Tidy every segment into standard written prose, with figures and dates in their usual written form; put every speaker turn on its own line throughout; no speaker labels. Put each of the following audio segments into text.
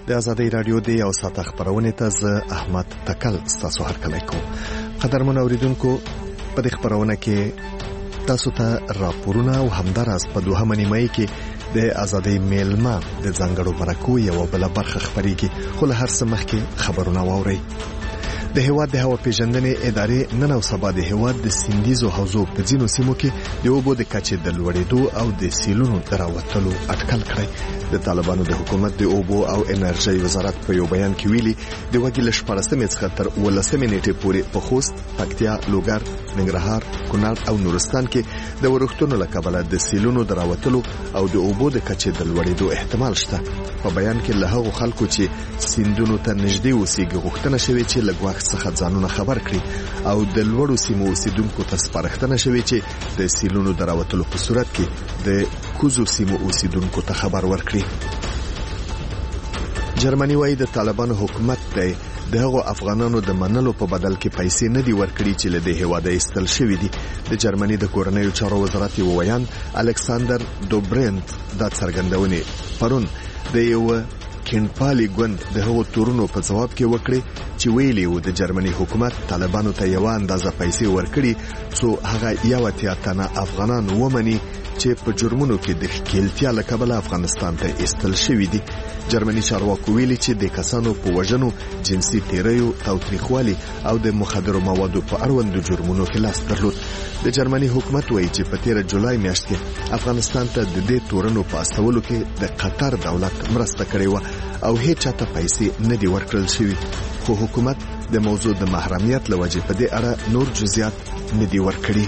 د آزادۍ رادیو د یو ساعت خبرونه ته زه احمد تکل تاسو هرکلی کوم. قدرمن اوریدونکو، په دې خبرونه کې تاسو ته راپورونه او همداراز په دوهمه نیمه کې د آزادۍ میلمه د ځانګړو مرکو یو بل برخه خبريږي. خو له هر څه مخکې خبرونه واورئ. د هیواد د هوا پیژندنې ادارې نن او سبا د هیواد د سیندیزو حوزو په ځینو سیمو کې د اوبو د کچې د لوړېدو او د سیلونو د راوتلو اټکل کړی. د طالبانو د حکومت د اوبو او انرژۍ وزارت په یو بیان کې ویلي د وګړي له 14 څخه تر 18 نیټې پورې په خوست، پکتیا، لوګر، ننګرهار، کونړ او نورستان کې د ورښتونو له کبله د سیلونو د راوتلو او د اوبو د کچې د لوړېدو احتمال شته. په بیان کې له هغو خلکو چې سیندونو ته نږدې اوسېږي غوښتنه شوې چې له ګواښ څخه ځانونه خبر کړي او د لوړو سیمو اوسیدونکو ته سپارښتنه شوې چې د سیلونو د راوتلو په صورت کې د کوزو سیمو اوسیدونکو ته خبر ورکړي. جرمني وايي د طالبانو حکومت دی د هغو افغانانو د منلو په بدل کې پیسې نه دی ورکړي چې له دې هیواده ایستل شوي دي. د جرمني د کورنیو چارو وزارت یو ویان الکساندر دوبرنت دا څرګندونه پرون د یو کینپالي ګوند د هغو تورونو په جواب کې وکړي چې ویلي و د جرمني حکومت طالبانو ته یو اندازه پیسې ورکړي څو هغه یو اتیا تنه افغانان ومني چې په جرمونو کې د ښکېلتیا له کبله افغانستان ته ایستل شوي دي. جرمني چارواکو ویلي چې د کسانو په وژنو، جنسي تیریو، تاوتریخوالي او د مخدرو موادو په اړوندو جرمونو کې لاس درلود. د جرمني حکومت وایي چې په 13 جولای میاشت کې افغانستان ته د دې تورنو په استولو کې د قطر دولت مرسته کړې و او هیڅ چاته پیسې نه دی ورکړل شوی. خو حکومت د موضوع د محرمیت لوجې په دې اړه نور جزئیات نه دی ورکړي.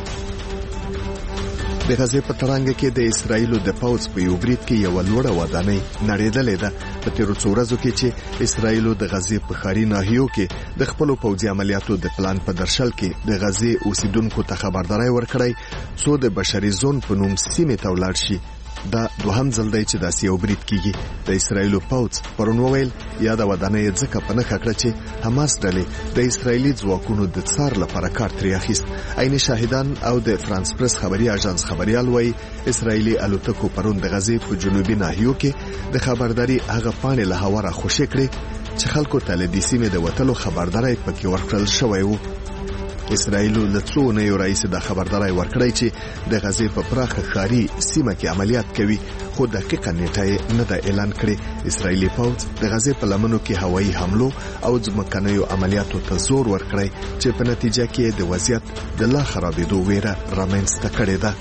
د غزې په ترانګه کې د اسرایلو د پوځ په یو برید کې یو لوړه ودانۍ نړېدلې ده. په تیرو څو ورځو کې چې اسرایلو د غزې په ښاري ناحیو کې د خپلو پوځي عملیاتو د پلان په درشل کې د غزې اوسیدونکو ته خبرداري ورکړی څو د بشري زون په نوم سیمې ته ولاړ شي. دا دوهم ځل دی چې داسې یو برید کیږي. د اسرایلو پوځ پرون وویل یا د ودانۍ ځکه په نښه کړه چې حماس ډلې د اسرایلي ځواکونو د څار لپاره کار ترې اخیست. عیني شاهدان او د فرانس پریس خبري اژانس خبريال وایي اسرایلي الوتکو پرون د غزې په جنوبي ناحیو کې د خبرداري هغه پاڼې له هوا را خوشې کړې چې خلکو ته له دې سیمې د وتلو خبرداري پکې ورکړل شوی و. اسرایلو له څو نه یو رئیس د خبرداري ورکړی چې د غزې په پراخه ښاري سیمه کې عملیات کوي، خو دقیقه نیټه نه ده اعلان کړې. اسرایلی پوځ د غزې په لمنو کې هوایي حملو او ځمکنیو عملیاتو ته زور ورکړی چې په نتیجه کې د وضعیت د لا خرابېدو ویره رامنځته کړې ده.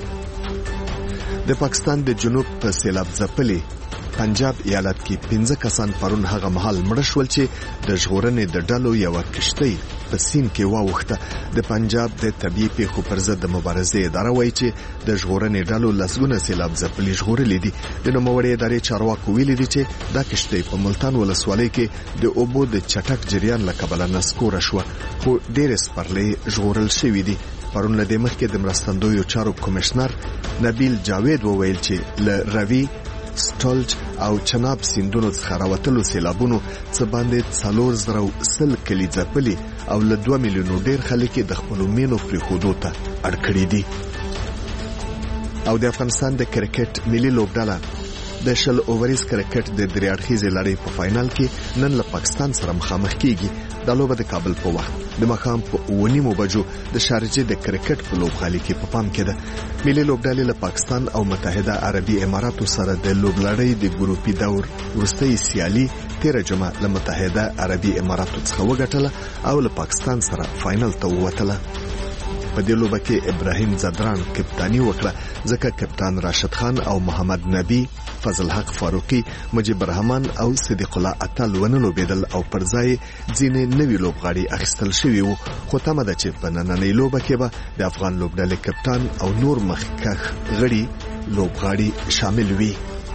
د پاکستان د جنوب په سیلاب ځپلي پنجاب ایالت کې 15 کسان پرون هغه مهال مړه شول چې د ژغورنې د ډلو یو کشتۍ په سیند کې واوښته. د پنجاب د طبيعي پیښو پر ضد د مبارزې اداره وایي چې د ژغورنې ډلو لسګونه سیلاب ځپلي ژغورلي دي. د نوموړې ادارې چارواکو ویلي دي چې دا کشتۍ په ملتان ولسوالۍ کې د اوبو د چټک جریان له کبله نسکوره شوه، خو ډېر سپرلي ژغورل شوي دي. پرون له دې مخکې د مرستندویو چارو کمشنر نبیل جاوید وویل چې له روي، سټولج او چناب سیندونو څخه راوتلو سیلابونو څه باندې 410 کلی ځپلي او له 2 میلیونو ډیر خلک د خپلو مینو پرېښودو ته اړ کړي دي. او د افغانستان د کرکټ ملي لوبډله د 10 اووریز کرکټ د درې اړخیزې لړۍ په فائنل کې نن له پاکستان سره مخامخ کیږي. د لوبه د کابل په وخت د مخام په 9:30 بجو د شارجې د کرکټ په لوبغالي کې په پام کې ده. ملي لوبډلې له پاکستان او متحده عربي اماراتو سره د لوبلړۍ د ګروپي دور وروستۍ سیالي 13 جمعه له متحده عربي اماراتو څخه وګټله او له پاکستان سره فائنل ته ووتله. په دې لوبه کې ابراهیم زدران کپتانی وکړه ځکه کپتان راشد خان او محمد نبی، فضل حق فاروقی، مجيب رحمان او صدیق الله اتل ونلوبېدل او پر ځای ځینې نوي لوبغاړي اخیستل شوي وو. خو تمه ده چې په نننۍ لوبه کې به د افغان لوبډلې کپتان او نور مخکښ غړي لوبغاړي شامل وي.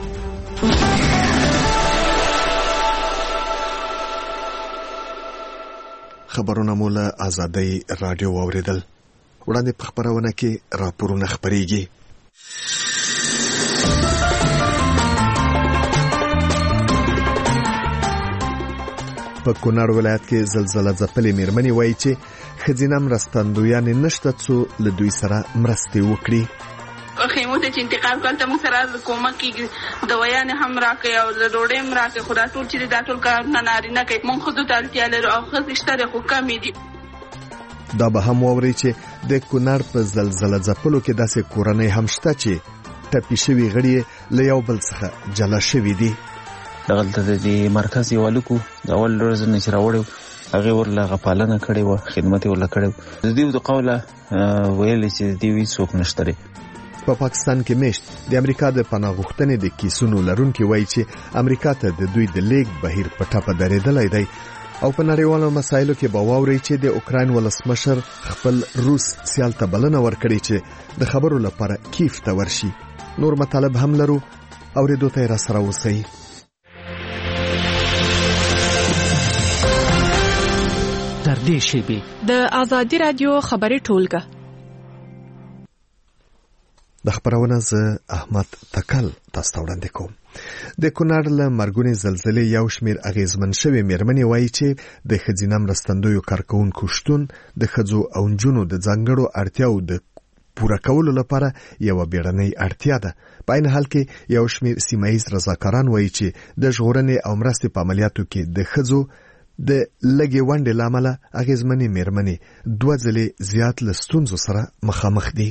خبرونه مو له آزادۍ رادیو واوریدل. وړاندې په خبرونه کې راپورونه خبريږي. په کونړ ولایت کې زلزلہ ځپلې میرمنې وایي چې ښځینه مرستندویانې نشته څو له دوی سره مرستې وکړي.
خیمو خیمو ته چې انتقال کول ته موږ سره کومک کیږي دوايانې هم راکړي او ډوډۍ هم راکړي خو دا ټول چې دا ټول کارونه نارینه کوي موږ خو ته اړتیا لرو او ښځې شته خو کمې دي.
دا به هم واوري چې د کونړ په زلزلہ ځپلو کې داسې کورنۍ هم شته چې ټپي شوي غړي له یو بل څخه جلا شوي دي.
دغلته د مرکز یو لکو د اول ورځ نه چې راوړو هغه ورله غپالنه کړې و خدمت ورله کړو د دې د قوله ویل چې دی وی څوک نشته.
په پاکستان کې مشت د امریکا د پناه غوښتنې د کیسونو لرونکي وایي چې امریکا ته د دوی د لیګ بهیر په ټاپه درېدلی دی او په نړیوالو مسایلو کې به واوري چې د اوکراین ولسمشر خپل روس سیال ته بلنه ورکړي چې د خبرو لپاره کیف ته ورشي. نور مطالب هم لرو اوریدو ته را سره اوسئ.
تر دې شیبې
د آزادي رادیو خبري ټولګه
د خبرونه ز احمد تکل تاسو وړاندې کوم. د کونړ له مرګونې زلزلې یو شمیر اغیزمن شوی میرمنې وایي چې د ښځینه مرستندویو کارکونکو شتون د ښځو او نجونو د ځانګړو اړتیاو د پوره کولو لپاره یو بیړنۍ اړتیا ده. په عین حال کې یو شمیر سیمایي رضاکاران وایي چې د ژغورنې او مرستې په عملیاتو کې د ښځو د لګي وندې لامل اغیزمنې میرمنې دوه ځلې زیات له ستونزو سره مخامخ دي.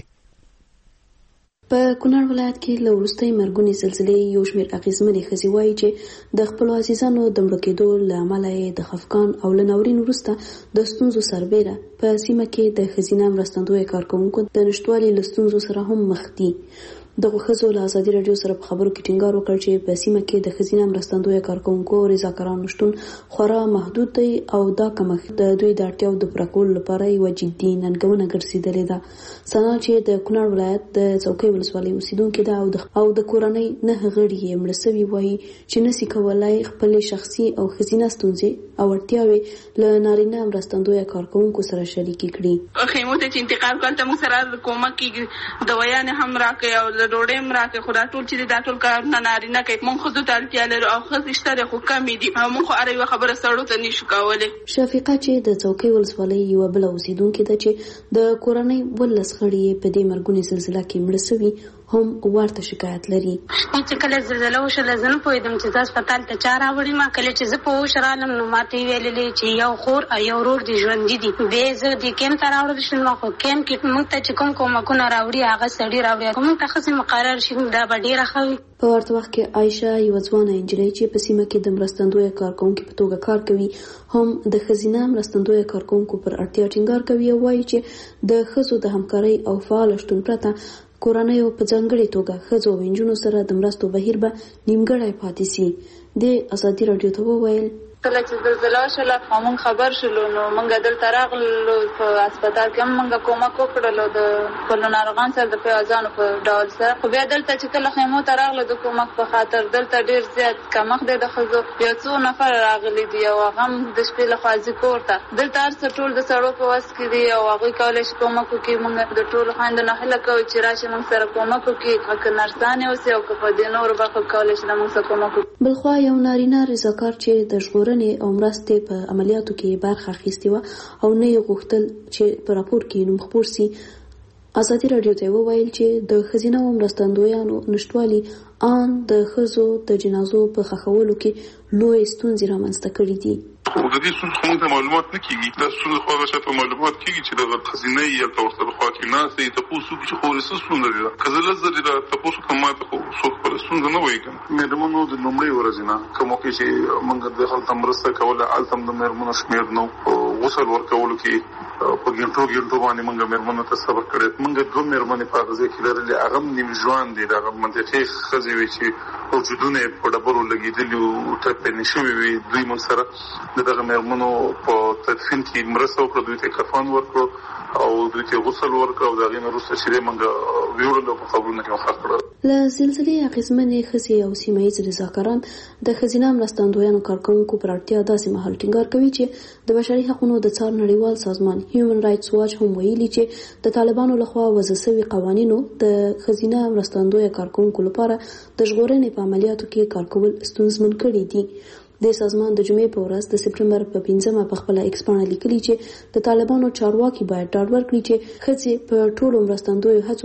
په کونړ ولایت کې له وروستۍ مرګونې زلزلې یو شمېر اغېزمنې ښځې وایي چې د خپلو عزیزانو د مړه کېدو له امله یې د خفګان او له ناورین وروسته د ستونزو سربیره په سیمه کې د ښځینه مرستندویه کارکوونکو د نشتوالي له ستونزو سره هم مخ دي. دغه ښځو له ازادي راډیو سره په خبرو کې ټینګار وکړ چې په سیمه کې د ښځینه مرستندویه کارکوونکو رضاکارانو شتون خورا محدود دی او دا کمښت د دوی د اړتیاو د پوره کولو لپاره یوه جدي ننګونه ګرځېدلې ده. ثنا چې د کونړ ولایت د څوکۍ ولسوالۍ اوسیدونکې ده او د کورنۍ 9 غړي یې مړه سوي وایي چې نسي کولای خپلې شخصي او ښځینه ستونزې او اړتیاوې له نارینه مرستندویه کارکوونکو سره شریکې کړي.
خیمو ته چې انتقال کول ته موږ سره کومک کیږي دوايانې هم راکړي او ډوډۍ هم راکړي خو دا ټول چې دا ټول کارونه نارینه کوي موږ ښځو ته اړتیا لرو او ښځې شته خو کمې دي او موږ خو هره یوه خبره سړو ته نشو کولی.
شفیقه چې د څوکۍ ولسوالۍ یوه بله اوسیدونکې ده چې د کورنۍ 12 غړي یې په دې مرګونې زلزله کې مړه سوي هم ورته شکایت لري.
چې کله زلزله وشوله زه نه پوهېدم چې زه هسپتال ته چا راوړې ما. کله چې زه په هوښ رالم نو ماته یې ویللې چې یو خور او یو ورور دې ژوندي دي. بیا زه دې کیمپ ته راوړل شوم خو کیمپ کې موږ ته چې کوم کومکونه راوړي هغه سړي راوړي موږ ته ښځې مقرر شي دا به ډېره ښه وي.
په ورته وخت کې عایشه یوه ځوانه نجلۍ چې په سیمه کې د مرستندویه کارکوونکې په توګه کار کوي هم د ښځینه مرستندویه کارکوونکو پر اړتیا ټینګار کوي او وایي چې د ښځو د همکارۍ او فعال شتون پرته کورنیو په ځانګړې توګه ښځو او نجونو سره د مرستو بهیر به نیمګړی پاتې سي. د ازادي راډیو ته وویل
کله چې زلزله وشوله او موږ خبر شولو نو موږ دلته راغلو په هسپتال کې هم موږ کومک وکړلو د خپلو ناروغانو سره د پیازانو په ډول سره. خو بیا دلته چې کله خیمو ته راغلو د کومک په خاطر دلته ډېر زیات کمښت دی د ښځو. یو څو نفر راغلي دي او هغه هم د شپې لخوا ځي کور ته. دلته هر څه ټول د سړو په وس کې دي او هغوی کولی شي کومک وکړي. موږ د ټولو خویندو نه هیله کوو چې راشي موږ سره کومک وکړي که نرسانې اوسي او که په دې نورو برخو کولی شي د موږ سره کومک وکړي.
بلخوا یو نارینه رضاکار چې د ژغورنې او مرستې په عملیاتو کې برخه اخیستې وه او نه یې غوښتل چې په راپور کې نوم خپور سي. ازادي راډیو ته وویل چې د ښځینه مرستندویانو نشتوالي ان د ښځو د جنازو په ښخولو کې لوی ستونزې رامنځته کړي دي.
خو د دې ستونزو خو موږ ته معلومات نه کېږي. دا ستونزه خو هغه چا ته معلومات کېږي چې دغه ښځینه یې هلته ورسره خوا کې ناسته یې تپوس وکړي چې خورې څه ستونزه دي. که زه لس ځلې را تپوس وکړم ما ته خو څوک خپله ستونزه نه وایي که نه. مېرمنو د لومړۍ ورځې نه کوم وخت چې موږ د هلته مرسته کوله هلته هم د مېرمنو شمېر نه و. غسل ورکولو کې په ګنټو باندې موږ مېرمنو ته صبر کړی. موږ 2 مېرمنې په هغه ځای کې لرلې هغه هم نیم ژوند دي. د هغه منطقې ښځې وې چې وجودونه یې په ډبرو لګېدلي وو ټپنې شوې وې. دوی موږ سره د دغه مېرمنو په تدفین کې مرسته وکړه. دوی ته کفن ورکړو او دوی ته غسل ورکړه او د هغې نه وروسته چې دی موږ ویوړلو په قبرونو کې مخه کړه.
له زلزلې اغېزمنې ښځې او سیمه ییز رضاکاران د ښځینه مرستندویانو کارکوونکو پر اړتیا داسې مهال ټینګار کوي چې د بشري حقوقو د څار نړیوال سازمان هیومن رایټس واچ هم ویلي چې د طالبانو لخوا وضع شوي قوانینو د ښځینه مرستندویه کارکوونکو لپاره د ژغورنې په عملیاتو کې کار کول ستونزمن کړي دي. د سازمان د جمعې په ورځ د سپټمبر په 5مه په خپله ایکس پاڼه لیکلي چې د طالبانو چارواکي باید ډاډ ورکړي چې ښځې په ټولو مرستندویو هڅو کې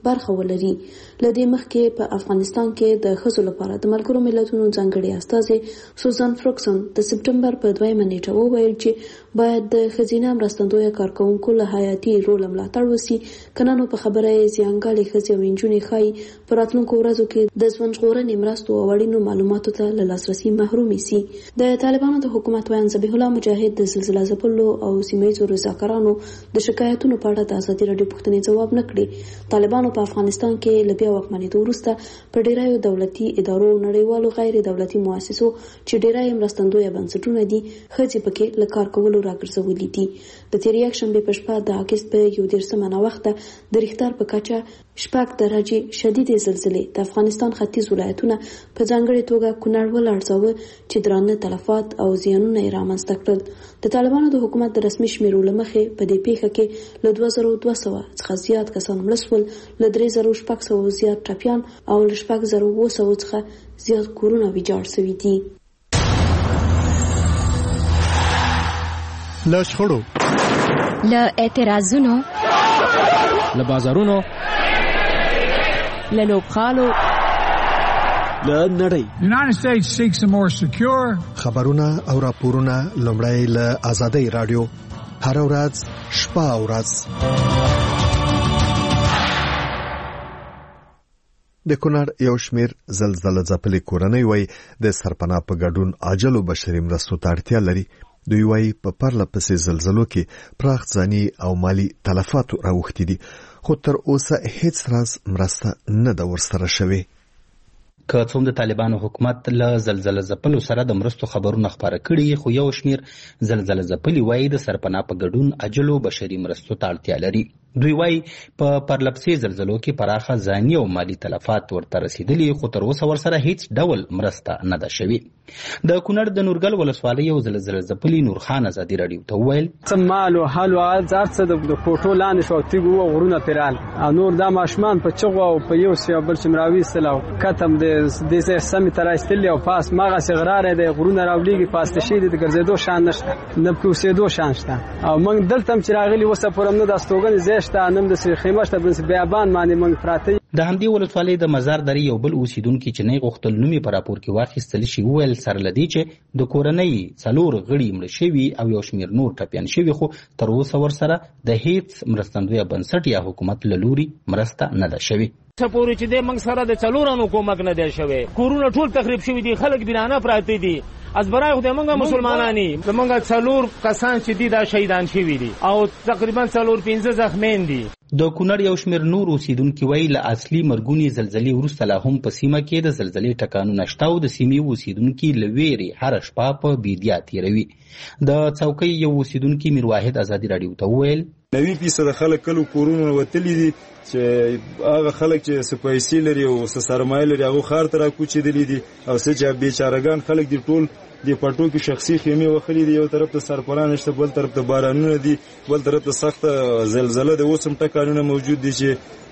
برخه ولري. لدې مخکې په افغانستان کې د ښځو لپاره د ملګرو ملتونو ځانګړي استازي سوزان فرګسن د سپټمبر په 2 نیټه وویل چې باید د ښځینه مرستندویه کارکوونکو له حیاتي رول ملاتړ وشي، کنه نو په خبره یې زیانګالې ښځې او نجونې ښایي په راتلونکو ورځو کې د ژوند ژغورنې مرستو او اړینو معلوماتو ته له لاسرسي محرومې سي. د طالبانو د حکومت ویاند ذبیح الله مجاهد د زلزله ځپلو او سیمه‌ییزو رضاکارانو د شکایتونو په اړه د ازادي راډیو پوښتنې ځواب نه کړي. طالبانو په افغانستان کې له بیا واکمنېدو وروسته په ډیرایو دولتي ادارو، نړیوالو غیر دولتي مؤسسو چې ډیری مرستندویه بنسټونه دي، ښځې پکې له کار کولو راګرځولي دي. د تېرې یکشنبې په شپه د اګست په 21 ناوخته د ریختر په کچه 6 درجې شدیدې زلزلې د افغانستان ختیځ ولایتونه په ځانګړې توګه کونړ ولړزاوه چې درانه تلفات او زیانونه یې رامنځته کړل. د طالبانو د حکومت د رسمي شمیرو له مخې په دې پیښه کې له 2200 څخه زیات کسان مړه شول، له 3600 زیات ټپیان او له 6700 څخه زیات کورونه ویجاړ شوي دي.
له شخړو،
له اعتراضونو،
له بازارونو، له لوبغالو،
له نړۍ.
United States seeks a more secure.
خبرونه او راپورونه لومړی له آزادۍ رادیو هر ورځ شپه او ورځ. د کونړ یو شمیر زلزله ځپلې کورنۍ وایي د سرپناه په ګډون عاجلو بشري مرستو ته اړتیا لري. دوی وایي په پرله پسې زلزلو کې پراخ ځاني او مالی تلفات راوښتي دي، خو تر اوسه هیڅ راز مرسته نه ده ورسره شوې.
که څوم د طالبانو حکومت له زلزله ځپلو سره د مرستو خبرونه خپاره کړي، خو یو شمیر زلزله ځپلي وایي د سرپناه په ګډون عاجلو بشري مرستو ته اړتیا لري. دوی وایي په پرلپسې زلزلو کې پراخه ځاني او مالی تلفات ورته رسیدلي، خو تر اوسه ورسره هیڅ ډول مرسته نه ده شوې. د کونړ د نورګل ولسوالۍ یو زلزله ځپلي نورخان ازادي راډیو ته وویل
څه مال او حال او هر څه د کوټو لاندې شو، تیږو او غرونه پرال او نور دا ماشمان په چغو او په یو سی بل چې مراوي سلو کتم د دې سمې تر استل او پاس ماغه سغرار د غرونه راولېږي پاس تشید د ګرځېدو شان نشته، نه پوسېدو شان شته. او موږ دلته چې راغلي وسه پرم نه د استوګن زیشته نم د سری خیمه شته بس بیابان باندې موږ پراته.
د همدې ولسوالۍ د مزار درې یو بل اوسیدونکي چې نه غوښتل نومي په راپور کې واخیستل شي وویل سره لدی چې د کورنۍ 4 غړي مړه شوي او یو شمیر نور ټپیان شوي، خو تر اوسه ورسره د هیڅ مرستندویه بنسټ یا حکومت له لوري مرسته نه ده شوې.
پورې چې د موږ سره د 4 کومک نه دی شوی، کورونه ټول تخریب شوي دي، خلک بینانه پراته دي. از برای خدای موږ مسلمانانی موږ 4 کسان چې دي دا شهیدان شوي دي او تقریبا 4-5 زخمیان دي.
د کونړ یو شمیر نور اوسیدونکي وایي له اصلي مرګونې زلزلې وروسته لا هم په سیمه کې د زلزلې ټکانونه شته او د سیمې اوسیدونکي له ویرې هره شپه په بیدیا تیروي. د څوکۍ یو اوسیدونکي میر واحد ازادي راډیو ته وویل
90% خلک کلو کورونه وتلي دي، چې هغه خلک چې سپایسي لري او سرمایه لري هغه خار ته راکوچېدلي دي او څه چې بیچارهګان خلک دي ټول د پټو کې شخصي خیمه وخلي دي. یو طرف ته سرپران نشته، بل طرف ته بارانونه دي، بل طرف ته سخت زلزله د اوسم ټکانونه موجود دي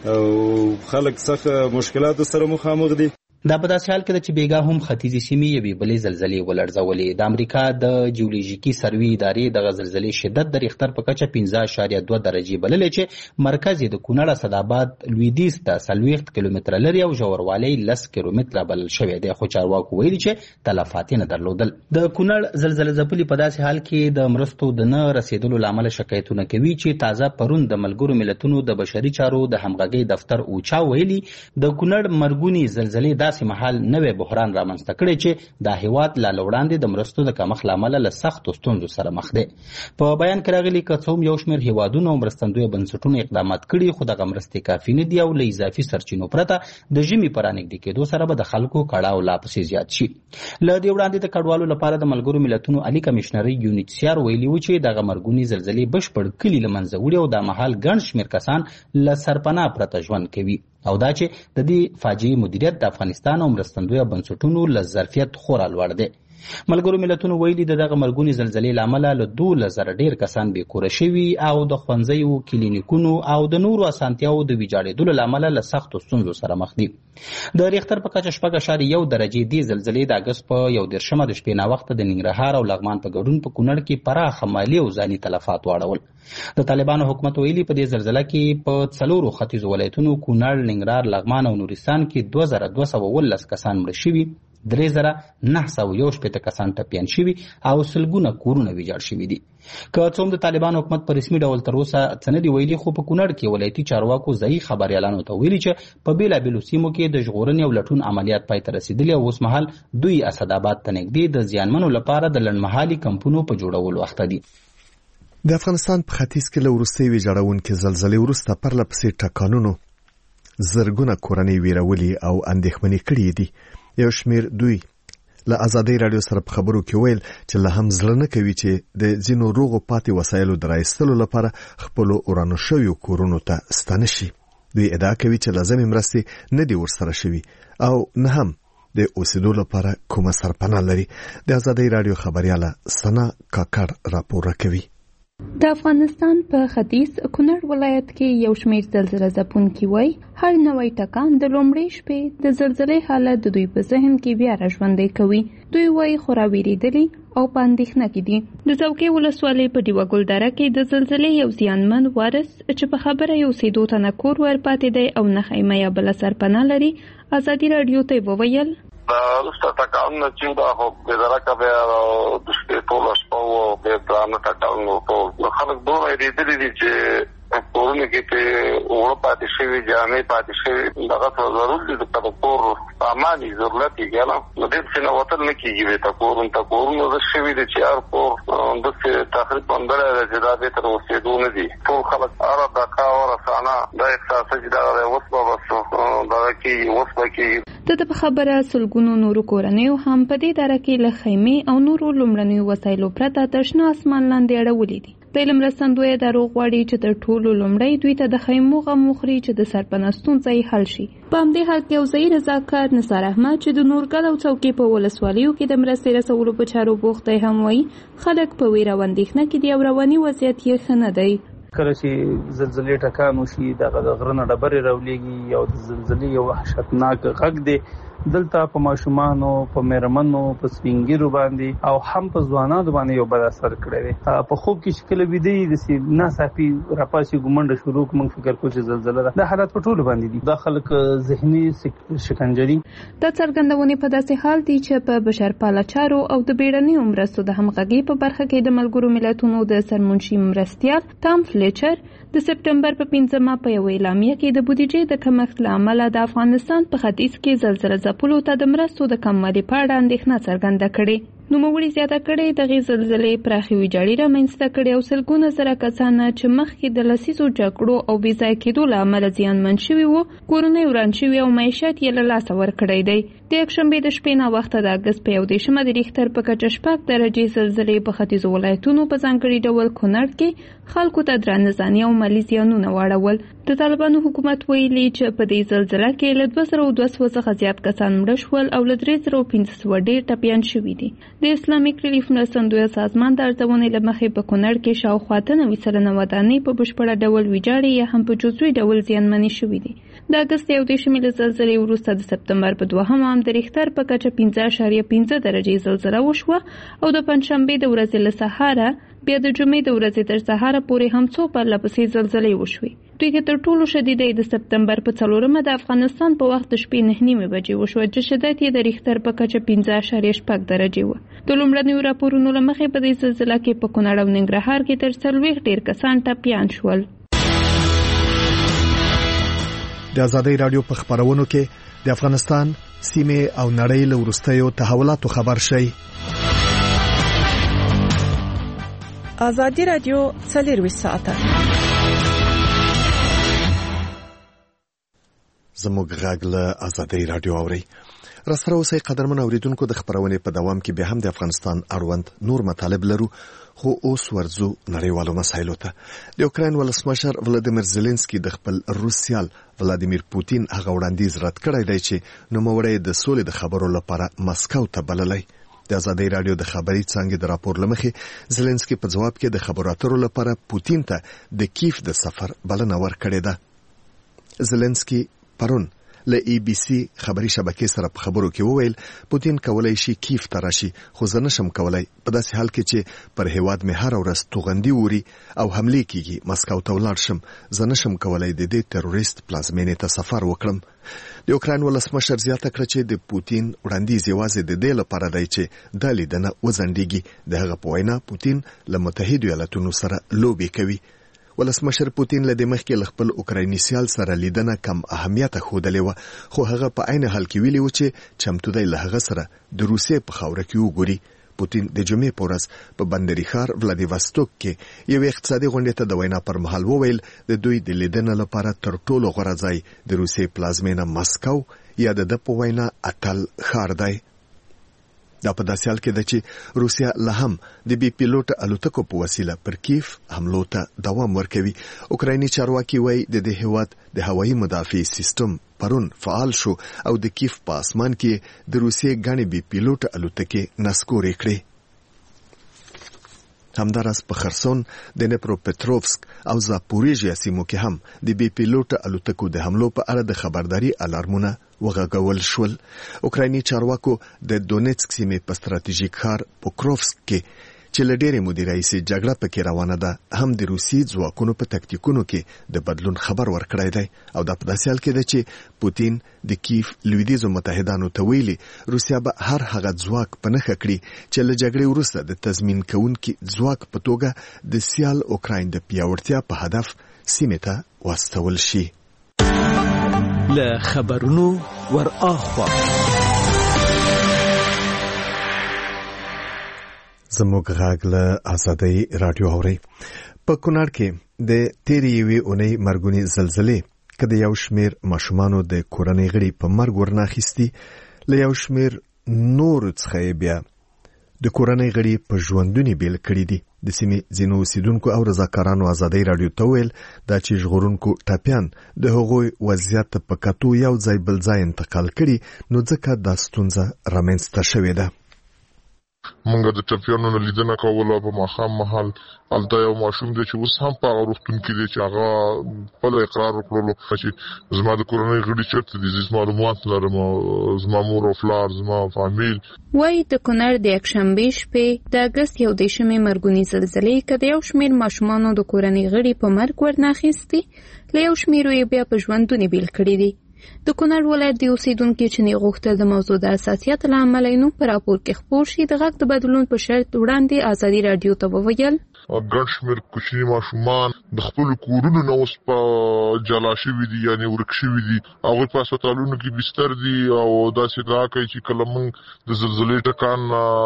چې خلک سخت مشکلات سره مخامخ دي.
دا په داسې حال کې ده چې بیګا هم ختیځې سیمې یوې بلې زلزلې ولړزولې. د امریکا د جیولوژیکي سروې ادارې دغه زلزلې شدت د ریختر په کچه 15.2 درجې بللې چې مرکز یې د کونړ اسداباد لویدیځ ته 40 کیلومتره لري او ژوروالی 10 کیلومتره بلل شوی دی، خو چارواکو ویلي چې تلفات نه درلودل. د کونړ زلزله ځپلي په داسې حال کې د مرستو د نه رسیدلو له امله شکایتونه کوي چې تازه پرون د ملګرو ملتونو د بشري چارو د همغږۍ دفتر اوچا ویلي د کونړ مرګونې زلزلې داسې مهال نوې بحران رامنځته کړی چې د هیواد لا وړاندې د مرستو د کمښت له امله له سختو ستونزو سره مخ دی. په بیان کې راغلي که څوم یو شمېر هیوادونو او مرستندویه بنسټونو اقدامات کړي، خو دغه مرستې کافي نه دي او له اضافي سرچینو پرته د ژمي په رانږدې کېدو سره به د خلکو کړاو لا پسې زیات شي. له دې وړاندې د کډوالو لپاره د ملګرو ملتونو عالي کمشنري UNHCR ویلي و چې دغه مرګونې زلزلې بشپړ کلي له منځه وړي او دا مهال ګڼ شمېر کسان له سرپناه پرته ژوند کوي او دا چې د دې فاجعې مدیریت د افغانستان او مرستندویه بنسټونو له ظرفیت خورا لوړ دی. ملګرو ملتونو ویلي دغه مرګونی زلزلې له امله له 12,000 ډیر کسان بې کوره شوي او د ښوونځیو، کلینیکونو او د نورو اسانتیاوو د ویجاړېدلو له امله له سختو ستونزو سره مخ دي. د ریختر په کچه 4.1 درجې دې زلزلې د اګست په 21 د شپې ناوخته د ننګرهار او لغمان په ګډون په کونړ کې پراخه مالي او ځاني تلفات واړول. د طالبانو حکومت ویلي په دې زلزله کې په 4 ختیځو ولایتونو کونړ، ننګرهار، لغمان او نورستان کې 2219 کسان مړه شوي، 3,961 کسان ټپیان شوي او سلګونه کورونه ویجاړ شوي دي. که څه هم د طالبانو حکومت په رسمي ډول تر اوسه څه نه دي ویلي، خو په کونړ کې ولایتي چارواکو ځایي خبریالانو ته ویلي چې په بېلابېلو سیمو کې د ژغورنې او لټون عملیات پای ته رسېدلي او اوس مهال دوی اسداباد ته نږدې د زیانمنو لپاره د لنډمهالي کمپونو په جوړولو اخته دي.
د افغانستان په ختیځ کې له وروستۍ ویجاړونکې زلزلې وروسته پرله پسې ټکانونو زرګونه کورنۍ ویرولي او اندېښمنې کړي دي. یو شمیر دوی له ازادۍ راډیو سره په خبرو کې ویل چې له هم زړه نه کوي چې د ځینو روغو پاتې وسایلو د راایستلو لپاره خپلو ورانو شویو کورونو ته ستانه شي. دوی ادعا کوي چې لازمې مرستې نه دي ورسره شوي او نه هم د اوسېدو لپاره کومه سرپناه لري. د ازادۍ راډیو خبریاله سنا کاکړ راپور کوي.
د افغانستان په ختیځ کونړ ولایت کې یو شمېر زلزله ځپونکي وایي هر نوی ټکان د لومړۍ شپې د زلزلې حالت د دوی په ذهن کې بیا راژوندی کوي. دوی وایي خورا ویرېدلي او په اندېښنه کې دي. د څوکۍ ولسوالۍ په ډیوه ګلدره کې د زلزلې یو زیانمن وارث چې په خبره یو اوسېدو ته نه کور ورپاتې دی او نه خیمه یا بله سرپناه لري، ازادي راډیو ته وویل
وروسته ټکانونه چې دا خو د درکه بیا د شپې ټوله شپه و بیا درانه ټکانونه ټول خلک دومره ویرېدلي دي چې کورونه کې پرې اوړه پاتې شوي، جامې پاتې شوي. دغه ته ضرور دي که د کور سامان یې ضرورت یې که نه نو ډېر څه نه وتل نه کېږي بېرته کورونو ته. کورونه داسې شوي دي چې هر کور داسې تقریبا بلی دی چې دا بېرته د اوسېدو نه دي. ټول خلک هره دقه هره ثانه دا احساسه چې دغه دی اوس به بس دغه کېږي، اوس به کېږي.
د په خبره سلګونو نورو کورنیو هم په دې دره کې له خیمې او نورو لومړنیو وسایلو پرته تر شنه اسمان لاندې اړولي دي. د علم مرستندویه دا روغ غواړي چې تر ټولو لومړی دوی ته د خیمو غم وخوري چې د سرپناه ستونزه یې حل شي. په همدې حال کې یو ځایي رضاکار نثار احمد چې د نورګل او څوکۍ په ولسوالیو کې د مرستې رسولو په چارو بوخت دی هم وایي خلک په ویره او اندېښنه کې دي او رواني وضعیت یې ښه نه دی.
کله چې زلزلې ټکان وشي دغه د غره نه ډبرې راولېږي او د زلزلې یو وحشتناک غږ دی. دلته په ماشومانو، په مېرمنو، په سپینګیرو باندې او هم په ځوانانو باندې یو بد اثر کړی دی. په خوب کې چې کله ویده یي داسې ناڅاپي راپاسي ګمنډه شروع کړو، موږ فکر کوو چې زلزله ده. دا حالات په ټولو باندې دي. دا خلک ذهني شکنجه دي.
دا څرګندونې په داسې حال دي چې په بشرپاله چارو او د بیړنیو مرستو د همغږۍ په برخه کې د ملګرو ملتونو د سرمنشي مرستیال ټام فلیچر د سپټمبر په 5 په یو اعلامیه کې د بودیجې د کمښت له امله د افغانستان په ختیځ کې زلزله ځپلو ته د مرستو د کموالي په اړه اندېښنه څرګنده کړې. نوموړي زیاته کړې دغې زلزلې پراخې ویجاړي رامنځته کړې او سلګونه زره کسان چې مخکې د لسیزو جګړو او بې ځایه کېدو له امله زیانمن شوي وو، کورونه یې وران شوي او معیشت یې له لاسه ورکړی دی. د یکشنبې د شپې ناوخته د اګست په 21 د ریختر په کچه 6 درجې زلزلې په ختیځو ولایتونو په ځانګړي ډول کونړ کې خلکو ته درانه ځاني او مالي زیانونه واړول. د طالبانو حکومت ویلي چې په دې زلزله کې له 2200 څخه زیات کسان مړه شول او له 3500 ډېر ټپیان شوي دي. د اسلامیک ریلیف مرستندویه سازمان د ارزونې له مخې په کونړ کې شاوخوا 90% ودانۍ په بشپړه ډول ویجاړې یا هم په جزوي ډول زیانمنې شوي دي. د اګست 21 له زلزلې وروسته د سپتمبر په 2 د ریختر په کچه 5.5 درجې زلزله وشوه او د پنجشنبې د ورځې له سهاره بیا د جمعې د ورځې تر سهاره پورې هم څو پرله پسې زلزلې وشوې. دوی کې تر ټولو شدیده د سپتمبر په 4 د افغانستان په وخت د شپې 9:30 بجې وشوه چې شدت یې د ریختر په کچه 5.6 درجې و. د لومړنیو راپورونو له مخې په دې زلزله کې په کونړ او ننګرهار کې تر 40 ډېر کسان ټپیان شول.
د ازادۍ راډیو په خبرونو کې د افغانستان سیمه او نړۍ له وروستیو تحولاتو خبر شي.
ازادي راډیو 24 ساعته
زموږ غږ له ازادۍ راډیو اوري. راسره اوسئ قدرمن اوریدونکو، د خبرونې په دوام کې به هم د افغانستان اړوند نور مطالب لرو، خو اوس ورځو نړیوالو مسایلو ته. د اوکراین ولسمشر ولادیمیر زيلنسکي د خپل روسیال ولادیمیر پوتین هغه وړاندیز رد کړی دی چې نوموړی د سولې د خبرو لپاره مسکو ته بللی. د ازادي رادیو د خبري څنګه د راپور لمخې زيلنسکي په جواب کې د خبرو اترو لپاره پوتین ته د کیف د سفر بلنه ورکړې ده. زيلنسکي پرون له ABC خبري شبکې سره په خبرو کې وویل پوتین کولای شي کیف ته راشي خو زه نشم کولای په داسې حال کې چې پر هیواد مې هر ورځ توغندي ووري او حمله کیږي مسکو ته ولاړ شم. زه نشم کولای د دې تروریست پلازمینې ته سفر وکړم. د اوکراین ولسمشر زیاته کړه چې د پوتین وړاندیز یوازې د دې لپاره دی چې د لیدنه وزندګي. د هغه په وینا پوتین له متحده ایالاتونو سره لوبي کوي. ولسمشر پوتین له د مخکې خپل اوکرایني سیال سره لیدنه کم اهمیت خوده و خو هغه په عین حال کې ویلي و چې چمتو دی له هغه سره د روسیې په خاوره کې وګوري. پوتین د جمعې په ورځ په بندري ښار ولادیواستوک کې یو اقتصادي غونډې ته د وینا پر مهال وویل د دوی د لیدنه لپاره تر ټولو غوره ځای د روسیې پلازمینه مسکو یا د په وینا اتل ښار دی. دا په داسې حال کې ده چې روسیا له هم د بي پیلوټ الوتکو په وسیله پر کیف حملو ته دوام ورکوي. اوکرایني چارواکي وایي د دې هیواد د هوایي مدافع سیستم پرون فعال شو او د کیف په اسمان کې د روسیې غني بي پیلوټ الوتکې نسکورې کړې. همدارس په خرسون د نپروپټروفسک او زاپوریژیا سیمو کې هم د بي پیلوټ الوتکو د حملو په اړه د خبرداري الارمونه وغږول شول. اوکرایني چارواکو د دونیتسک سیمې په ستراتیژیک ښار پوکروفسک کې چې له ډېرې مودې راهیسې جګړه پکې روانه ده هم د روسي ځواکونو په تکتیکونو کې د بدلون خبر ورکړی دی او دا په داسې حال کې ده چې پوتین د کیف لویدیځو متحدانو ته ویلي روسیا به هر هغه ځواک په نښه کړي چې له جګړې وروسته د تضمین کوونکي ځواک په توګه د سیال اوکراین د پیاوړتیا په هدف سیمې ته واستول شي.
له خبرونو ور اخوا
زموږ غږ له ازادي رادیو اوري. په کونړ کې د تیرې یوې اونۍ مرګونی زلزلې کده یو شمیر ماشومانو د کورنۍ غړي په مرګ ورناخیستي له یو شمیر نور څخه بیا د کورنۍ غړي په ژوندونی بیل کړی دي. د سیمې ځینو اوسیدونکو او رضاکارانو ازادي رادیو ته ویل دا چې ژغورونکو ټاپیان د هغوی وضعیت په کتو یو ځای بل ځای انتقال کړي نو ځکه دا ستونزه رامنځته شوې ده.
مونږ د ټاپیانو لیدنه کوله په ماښام مهال الته یو ماشوم دی چې اوس هم په هغه روغتون کې دی چې هغه خپل اقرار وکړلو چې زما د کورنۍ غړي چېرته دي زه معلومات لرم زما مور او پلار زما فامیل.
وایي د کونړ د یکشنبې شپې د اګست 11 مرګونی زلزلې کده یو شمیر ماشومانو د کورنۍ غړي په مرګ ورناخیستي له یو شمیرو یې بیا په ژوندونی بیل کړي دي. د کونړ ولایت د اوسیدونکو چې نه غوښتل د موضوع د اساسیت له امله نو پر راپور کې خبر شي د غږ د بدلون په شرط وړاندې ازادي رادیو ته وویل
ګڼ شمېر کوچني ماشومان د خپل کورونو نه اوس په جلا شوي دي یعنې ورک شوي دي هغوی په هسپتالونو کې بستر دي او داسې ادعا کوي چې کله موږ د زلزلې ټکان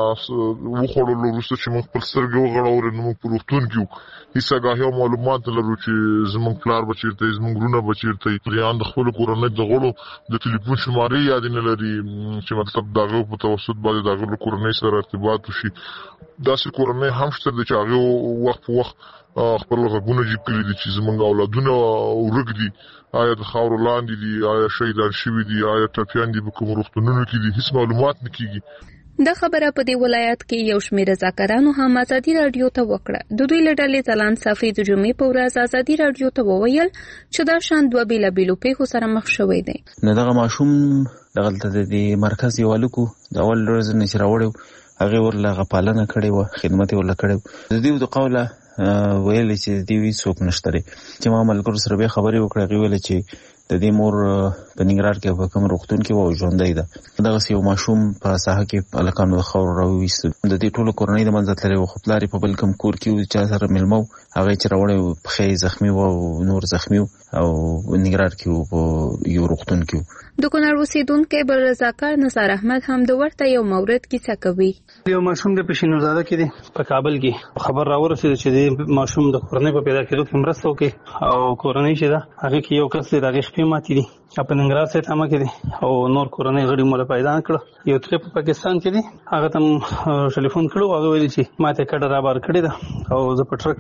وخوړلو وروسته چې موږ خپل سترګې وغړولې نو موږ په روغتون کې هیڅ آګاهي او معلومات لرو چې زموږ پلار به چېرته وي زموږ وروڼه به چېرته وي پریان د خپلو کورنۍ د غړو د ټلیفون شمارې یاد نه لري چې مطلب د هغو په توسط باندې د هغو له کورنۍ سره ارتباط وشي. داسې کورنۍ هم شته چې هغې وخت په وخت خپل غږونه جیب کړي دي چې زموږ اولادونه ورک دي آیا د خاورو لاندې دي آیا شهیدان شوي دي آیا ټپیان دي په کوم روغتونونو کې دي هیڅ معلومات نه کېږي.
دا خبره په دې ولایت کې یو شمېر رضاکارانو هم ازادي رادیو ته وکړه. د دوی له ډلې ځلان صافي د جمعې په ورځ ازادي رادیو ته وویل چې دا شان دوه بېلابېلو پیښو سره مخ شوی دی.
نو دغه ماشوم دغلته د مرکز یو هلک د اول ورځ نه چې راوړی هغې ورله هغه پالنه کړې وه خدمت یې ورله کړی و. د دوی د قوله ویلې چې د دوی هېڅوک نشته دی چې ما ملګرو سره بیا خبرې وکړې هغې ویلې چې د دې مور په ننګرهار کې په کوم روغتون کې و ژوندی ده. دغسې یو ماشوم په ساحه کې هلکانو د خاورو راوویسته د دې ټولو کورنۍ د منځه تللی و خو پلار یې په بل کوم کور کې و چا سره میلمه و هغه چې راوړی و پښې یې زخمي و او نور زخمي و او ننګرهار کې و په یو روغتون کې و.
د کونړ اوسیدونکی بل رضاکار نثار احمد هم د ورته یو مورد کیسه کوي.
یو ماشوم د پېشینوزاده کې دی په کابل کې خبر راورسېده چې د ماشوم د کورنۍ په پیدا کېدو کې مرسته وکړي او کورنۍ چې ده هغې کې یو کس دی د هغې شپې ماتې دي په ننګرهار سیتامه کې دی او نور کورنۍ غړي مو له پیدا نه کړه. یو ترې په پاکستان کې دی هغه ته ټلیفون کړو هغه ویلي چې ما ته کډه رابار کړې ده او زه په ټرک کې یم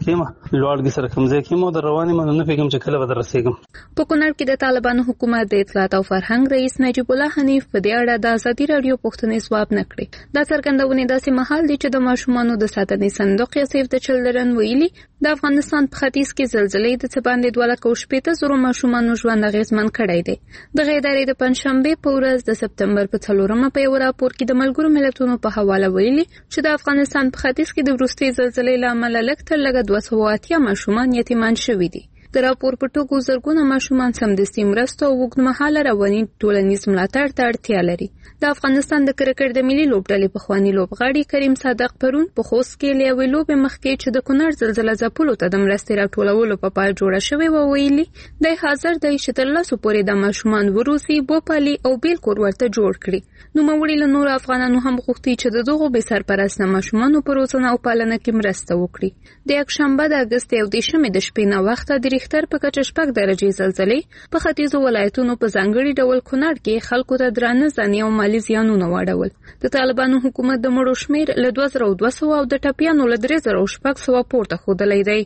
لوړګي سره کمزې کې مو د رواني مونږ نه پیګم چې کله به درسېګم.
په کونړ کې د طالبانو حکومت د اطلاعات او فرهنګ رئیس نجیب الله حنیف په دې اړه د ازادي رادیو پوښتنې ځواب نه کړې. دا څرګندونه داسې مهال دي چې د ماشومانو د ساتنې صندوق یا سیف د چلډرن ویلي د افغانستان په ختیځ کې زلزلې د څه باندې 2,80,000 ماشومانو ژوند اغېزمن کړی دی. دغه ادارې د پنځشنبې په ورځ د سپتمبر په 4 په یو راپور کې د ملګرو ملتونو په حواله ویلي چې د افغانستان په ختیځ کې د وروستۍ زلزلې له امله لږ تر لږه 280 ماشومان یتیمان شوي دي. د راپور په ټوګو زرګونه ماشومان سمدستي مرسته او اوږدمهاله رواني ټولنیز ملاتړ ته اړتیا لري. د افغانستان د کرکټ د ملي لوبډلې پخوانی لوبغاړي کریم صادق پرون په خوست کې له یوې لوبې مخکې چې د کونړ زلزله ځپلو ته د مرستې راټولولو په پای جوړه شوې وه ویلي دی حاضر دی چې تر لسو پورې د ماشومان وروسي بوپالي او بیل کور ورته جوړ کړي. نوموړي له نورو افغانانو هم غوښتي چې د دغو بې سرپرسته ماشومانو په روزنه او پالنه کې مرسته وکړي. د یکشنبه د اګست 21 د شپې نه وخته د ریختر په کچه 6 درجې زلزلې په ختیځو ولایتونو په ځانګړي ډول کونړ کې خلکو ته درانه ځاني او مالي زیانونه واړول. د طالبانو حکومت د مړو شمېر له 2200 او د ټپیانو له 3600 پورته ښودلی دی.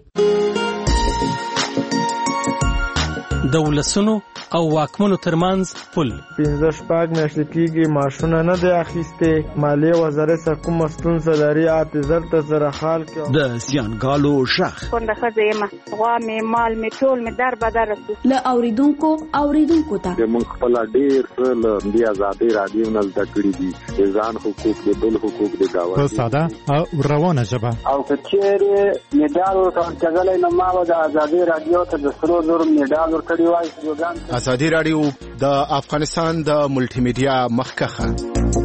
د ولسونو او واکمنو ترمنځ پل
15 میاشتې کېږي معاشونه نه دی اخیستې. مالیې وزارت څخه کومه ستونزه لري اعتذار ته زره حال کې
د زیانګالو غږ
کونډه ښځه یم غوا مې مال مې ټول مې در بدر رسي
له اوریدونکو ته
موږ خپل ډېر څه له دې ازادي رادیو نه زده کړي دي د ځان حقوق د بل حقوق د داوا
په ساده او روانه ژبه
او کچېره میډال ورکړل نو ما د ازادي رادیو ته د سرو زر میډال ورکړی وای.
ازادي رادیو د افغانستان د ملټي میډیا مخکخه.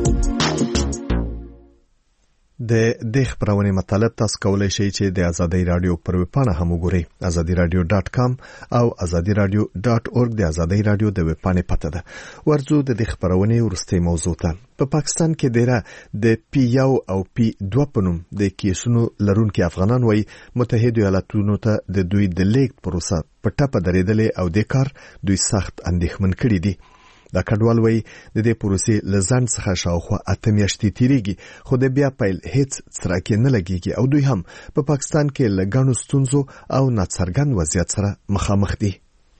د دې خبرونه مطلب تاسو کولای شئ چې د ازادي رادیو پر ویب پاڼه هم وګورئ. azadiradio.com او azadiradio.org د ازادي رادیو د ویب پاڼې پته ده. ورځو د دې خبرونه ورستۍ موضوع ته. په پاکستان کې ډیره د P1 او P2 په نوم د کیسونو لرونکي افغانان وایي متحده ایالاتونو ته د دوی د لیک پروسه په ټاپه درېدلې او د کار دوی سخت اندېښمن کړي دي. دا کډوال وایي د دې پروسې له ځنډ څخه شاوخوا 8 میاشتې تیریږي خو د بیا پیل هیڅ څرک نه لګیږي او دوی هم په پاکستان کې له ګڼو ستونزو او ناڅرګند وضعیت سره مخامخ دي.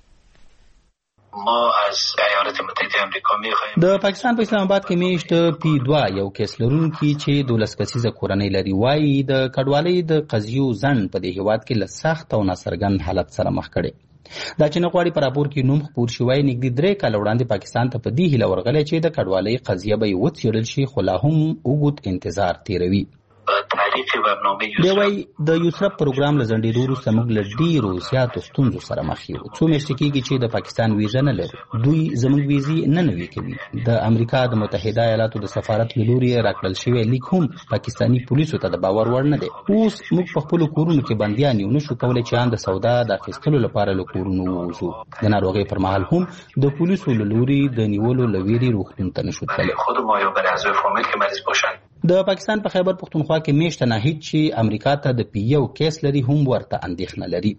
ما از ایالات متحده امریکا میخوایم
د پاکستان په اسلام آباد کې میشت P2 یو کیس لرونکي چې 12 کسیزه کورنۍ لري وایي د کډوالۍ د قضیو ځنډ په دې هیواد کې له سخت او ناڅرګند حالت سره مخ کړي. دا چې نغواړي پر راپور کې نوم خپور شوی نږدې 3 کال وړاندې پاکستان ته په دې هیله ورغلی چې د کډوالۍ قضیه به یې وڅېړل شي خو لا هم اوږد انتظار تیروي. دی وایي د یوسرف پروګرام له ځنډېدو وروسته موږ له ډېرو زیاتو ستونزو سره مخ یو. څو میاشتې کېږي چې د پاکستان ویزه نه لرو. دوی زموږ ویزې نه نوي کوي. د امریکا د متحده ایالاتو د سفارت له لوري راکړل شوی لیک هم پاکستاني پولیسو ته د باور وړ نه دی. اوس موږ په خپلو کورونو کې بندیان یو، نشو کولی چې ان د سودا د اخیستلو لپاره له کورونو ووځو. د ناروغۍ پر مهال هم د پولیسو له لوري د نیولو له ویرې روغتون ته نشو تللی. د پاکستان په خیبر پختونخوا کې میشته ناهید چې امریکا ته د P1 کیس لري هم ورته اندېښنه لري.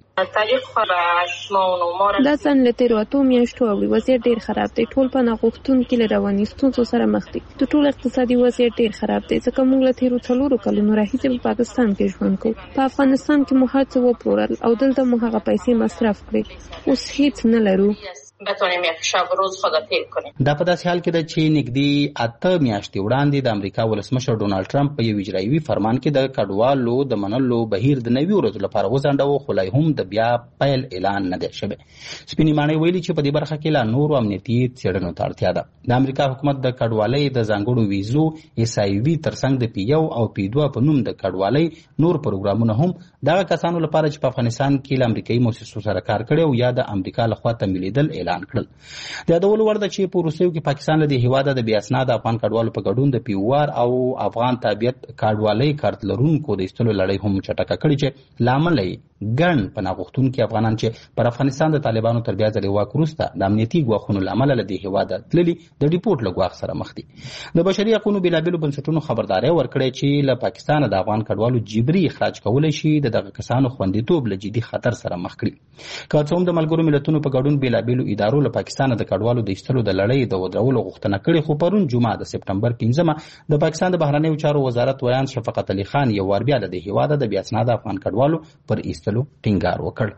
دا ځان له تیرو 8 میاشتو اوړي وضعیت ډیر خراب دی. ټول په ناغوښتونکي له رواني ستونزو سره مخ دي. د ټول اقتصادي وضعیت ډیر خراب دی ځکه موږ له تیرو 4 کلونو راهیسې په پاکستان کې ژوند کوو. په افغانستان کې مو هر څه وپلورل او دلته مو هغه پیسې مصرف کړې. اوس هیڅ نه لرو.
بتونیم یک شب روز خدا تیر کنیم.
دا په داسې حال کې ده چې نږدې 8 میاشتې وړاندې د امریکا ولسمشر ډونالد ټرمپ په یو اجرایوي فرمان کې د کډوالو د منلو بهیر د 90 ورځو لپاره وځنډاوه خو لا هم د بیا پیل اعلان نه دی شوی. سپینې ماڼۍ ویلي چې په دې برخه کې لا نورو امنیتي څېړنو ته اړتیا ده. د امریکا حکومت د کډوالۍ د ځانګړو ویزو SIV ترڅنګ د P1 او P2 په نوم د کډوالۍ نور پروګرامونه هم دغه کسانو لپاره چې په افغانستان کې له امریکایي مؤسسو سره کار کړی او یا د امریکا لخوا تمویلېدل اعلان کړل. د یادولو وړ ده چې په وروستیو کې پاکستان له دې هیواده د بې اسناده افغان کډوالو په ګډون د P1 او افغان تابعیت کډوالۍ کارت لرونکو د ایستلو لړۍ هم چټکه کړې چې له امله یې ګڼ په ناغوښتونکي افغانان چې پر افغانستان د طالبانو تر بیا ځلې واک وروسته د امنیتي ګواښونو له امله له دې هیواده تللي د ریپورټ له ګواښ سره مخ دي. د بشري حقونو بېلابېلو بنسټونو خبرداری ورکړی چې له پاکستانه د افغان کډوالو جبري اخراج کولی شي د دغه کسانو خوندیتوب له جدي خطر سره مخ کړي. که څه هم د ملګرو ملتونو په ګډون بېلابېلو ادارو له پاکستان د کډوالو د ایستلو د لړۍ د ودرولو غوښتنه کړې، خو پرون جمعه د سپټمبر 15 د پاکستان د بهرنیو چارو وزارت ویان شفقت علي خان یو وار بیا له دې هیواده د بیا اسناده افغان کډوالو پر ایستلو ټینګار وکړ.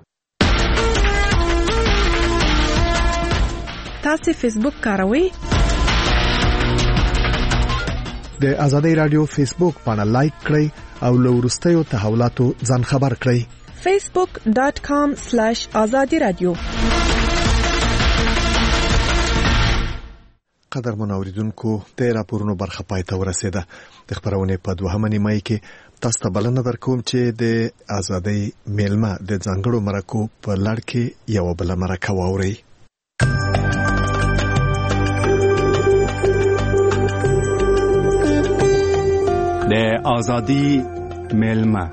تاسو فیسبوک کاروئ؟
د آزادۍ رادیو فیسبوک باندې لایک کړئ او له وروستیو تحولاتو ځان خبر کړئ.
facebook.com/azadi-radio.
قدرمن اوریدونکو، د راپورونو برخه پای ته ورسیده. د خبرونې په دوهمه نیمه کې تاسو ته بلنه درکوم چې د آزادۍ میلمه د ځانګړو مرکو په لړ کې یو بل مرکه واوري.
د آزادۍ میلمه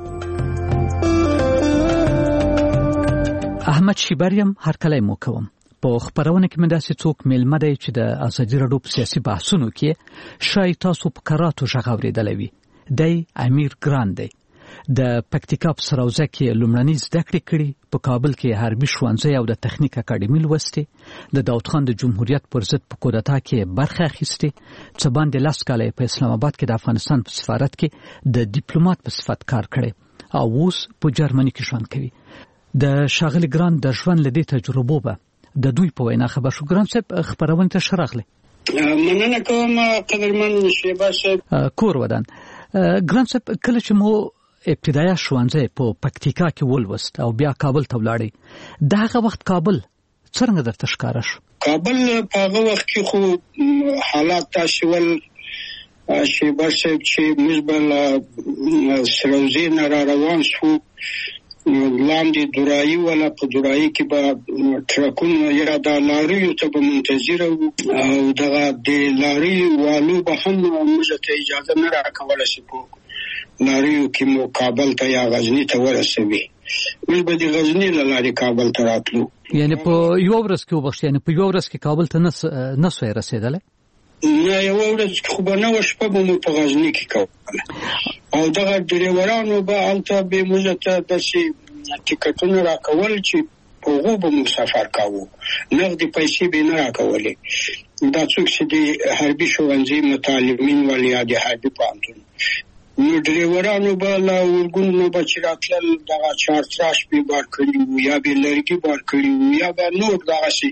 احمد شیبریم هر کله مو کوم. په خبرونه کې مې داسې څوک میلمه دی چې د آزادۍ راډیو په سیاسي بحثونو کې شاید تاسو په کراتو ژغ اورېدلی وي. دی امیر ګران دی. د پکتیکا په سراوزه کې لومړنۍ زده کړې کړې، په کابل کې حربي ښوونځی او د تخنیک اکاډمي لوستې، د داود خان د جمهوریت پر ضد په کودتا کې برخه اخیستې، څه باندې 10 کاله په اسلام آباد کې د افغانستان په سفارت کې د ډیپلوماټ په صفت کار کړی او اوس په جرمني کې ژوند کوي. د شاغلی ګران د ژوند لدې تجربو به د دوی په وینا خبر شو. ګران صاحب خبرونه ته شرغله.
مننه کوم قدرمن شیبه صاحب.
کور ودان. ګران صاحب کله چې مو ابتدایي ښوونځی په پکتیکا کې ولوست او بیا کابل ته ولاړی، دغه وخت کابل څنګه درته ښکاره شو؟
کابل په هغه وخت کې خو حالات داسې ول شیبه صاحب چې موږ به له سروزې نه را روان شو، لاندې دورایي ولا په دورایي کې به ټرکونه یا د لاریو ته به منتظر وو او دغه د لاري والو به هم موږ ته اجازه نه راکوله چې په لاریو کې مو کابل ته یا غزنی ته ورسوي. موږ به د غزنی له لارې کابل ته راتلو.
یعنی په یو ورځ کې وبښت، یعنی په یو ورځ کې کابل ته نه سوی رسېدلی؟
نه، یو ورځ خو به نه وه، شپه به مو په غزني کې کوله او دغه ډریورانو به هلته به موږ ته داسې ټکټونه راکول چې په هغو به مو سفر کوو، نغدې پیسې به نه راکولې. دا څوک چې د حربي ښوونځي متعلمین ول یا د حربي پوهنتون، نو ډریورانو به له ورګونو به چې راتلل دغه چارتراش به بار کړي وو یا به لرګي بار کړي وو یا به نور دغسې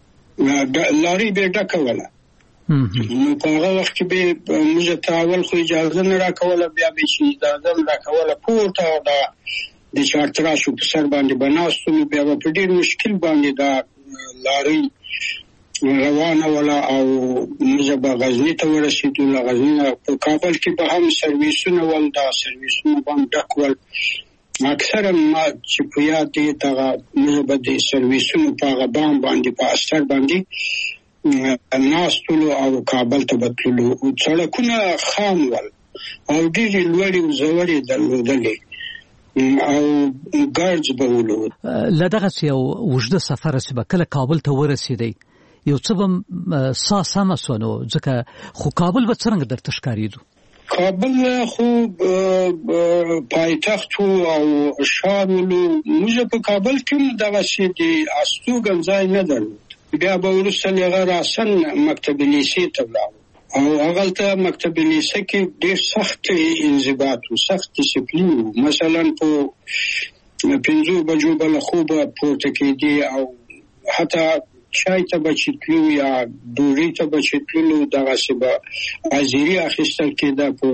لارۍ به یې ډکه وله. نو په هغه وخت کې به موږ ته اول خو اجازه نه راکوله، بیا به چې اجازه راکوله پورته او د چارتراشو په سر باندې به ناست وو، بیا به په ډېر مشکل باندې دا لارۍ روانه وله او موږ به غزني ته ورسېدو. له غزني نه په کابل کې به هم سرویسونه ول، دا سرویسونه به هم ډک ول. اکثره ما چې په یاد دی دغه موږ به د سرویسونو په هغه بام باندې په استر باندې ناستلو او کابل ته به تللو. سړکونه خام ول او ډېرې لوړې او ژورې درلودلې او ګارج به ولو.
له دغسې یو اوږده سفره چې به کله کابل ته ورسېدی، یو څه به ساه سمه سوه، نو ځکه خو کابل به څرنګه درته ښکارېدو؟
کابل خو پایتخت او ښار ولو. موږ په کابل کې دغسې د استوګن ځای نه درلود. بیا به وروسته هغه راسن مکتب لیسې ته ولاړو او هغلته مکتب لیسه کې ډېر سخت انضباط و، سخت ډسپلین و. مثلا په 5 بجو به له خوبه پورته کېدې او حتی چای ته به چې تلو یا ډوډۍ ته به چې تللو دغسې به حاضري اخیستل کېده، په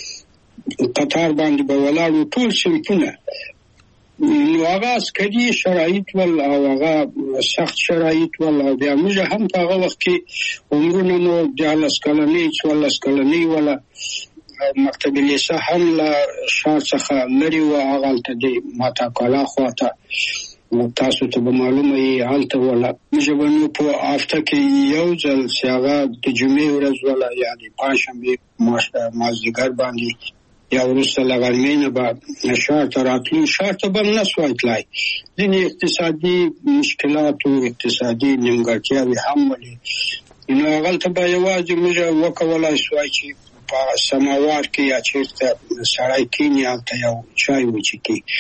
قطار باندې به ولاړو ټول صنفونه. نو هغه عسکري شرایط ول او هغه سخت شرایط ول او بیا موږ هم په هغه وخت کې عمرونه مو 14 کلنۍ 14 کلنۍ وله. مکتب لیسه هم له ښار څخه لرې وه، هغلته د ماتاکالا خواته، تاسو ته به معلومه یې هلته وله. موږ به نو په هفته کې یو ځل چې هغه د جمعې ورځ وله یا د پنجشنبې مازدیګر باندې یا وروسته له غرمې نه به ښار ته راتلو. ښار ته به هم نه سوای تلای، ځینې اقتصادي مشکلات او اقتصادي نیمګړتیاوې هم ولې. نو هغلته به یوازې موږ وکولای سوای چې په سماوار کې یا چېرته سړی کېني هلته یو چای وچښي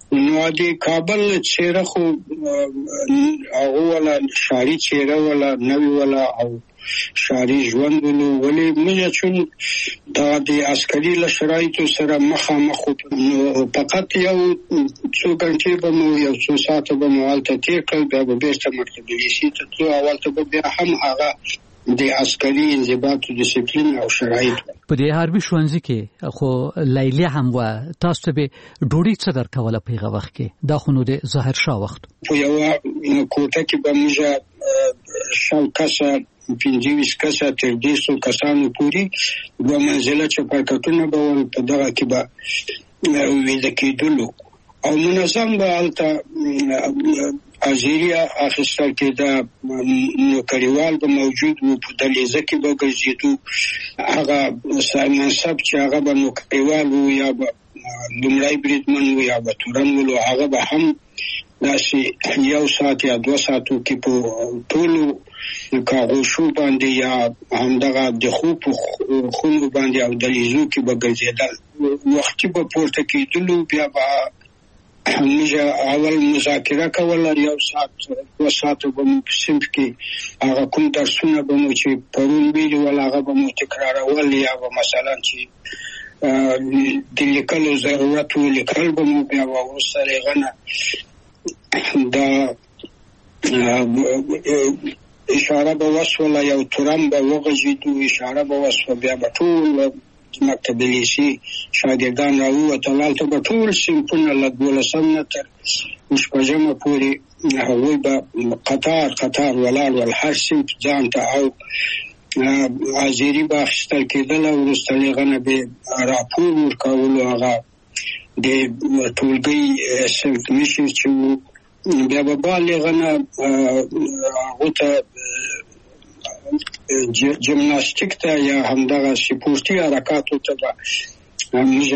نو د کابل چیرې خو هغه ولا شاری چیرې ولا نوی ولا او شاری ژوند ولې موږ چې دا د عسکري لشرایطو سره مخامخ فقط یو څو غنټې به مو یو څو ساعته به مو حالت تیر کړ بیا به بیرته مکتب لیسي ته تلو اول ته بیا هم هغه د عسکري انضباط او ډیسپلین او شرایط
په دې حربي ښوونځي کې خو لیلی هم و تاسو ته به ډوډۍ څه درکوله په هغه وخت کې دا خو نو د ظاهر شاه وخت
په یو کوټه کې به موږ شاو کسه 25 کسه تر 200 کسانو پورې دوه منزله چپرکټونه به ول په دغه کې به ویل کېدلو او منظم به البته ازیریا اخیستل کې دا نوکریوال به موجود وو په دلیزه کې به ګرځېدو هغه منصب چې هغه به نوکریوال وو یا به لومړی بریدمن وو یا به تورن وو هغه به هم داسې یو ساعت یا 2 ساعتو کې په ټولو کاغوشو باندې یا همدغه د خوب خونو باندې او دلیزو کې به ګرځېدل وختي به پورته کېدلو بیا به موږ اول مذاکره کوله یو ساعت 2 ساعت به مو په صنف کې هغه کوم درسونه به مو چې پرون ویلي ول هغه به مو تکرارول یا به مثلا چې د لیکلو ضرورت و لیکل به مو بیا وروسته لغنه دا اشاره به وسوله یو تورم به وغږېدو اشاره به وسوه بیا به ټول مکتب لیسي شاګردان راووتل هلته به ټول صنفونه له 12 نه تر 6 پورې هغوی به قطار ولاړ ول هر صنف ځان ته او حاضري به اخیستل کېدله وروسته هغه به راپور ورکولو هغه د ټولګي صنف مشر چې بیا به بالغ نه هغه ته جمناستیک ته یا همدغه سپورتي حرکاتو ته به موږ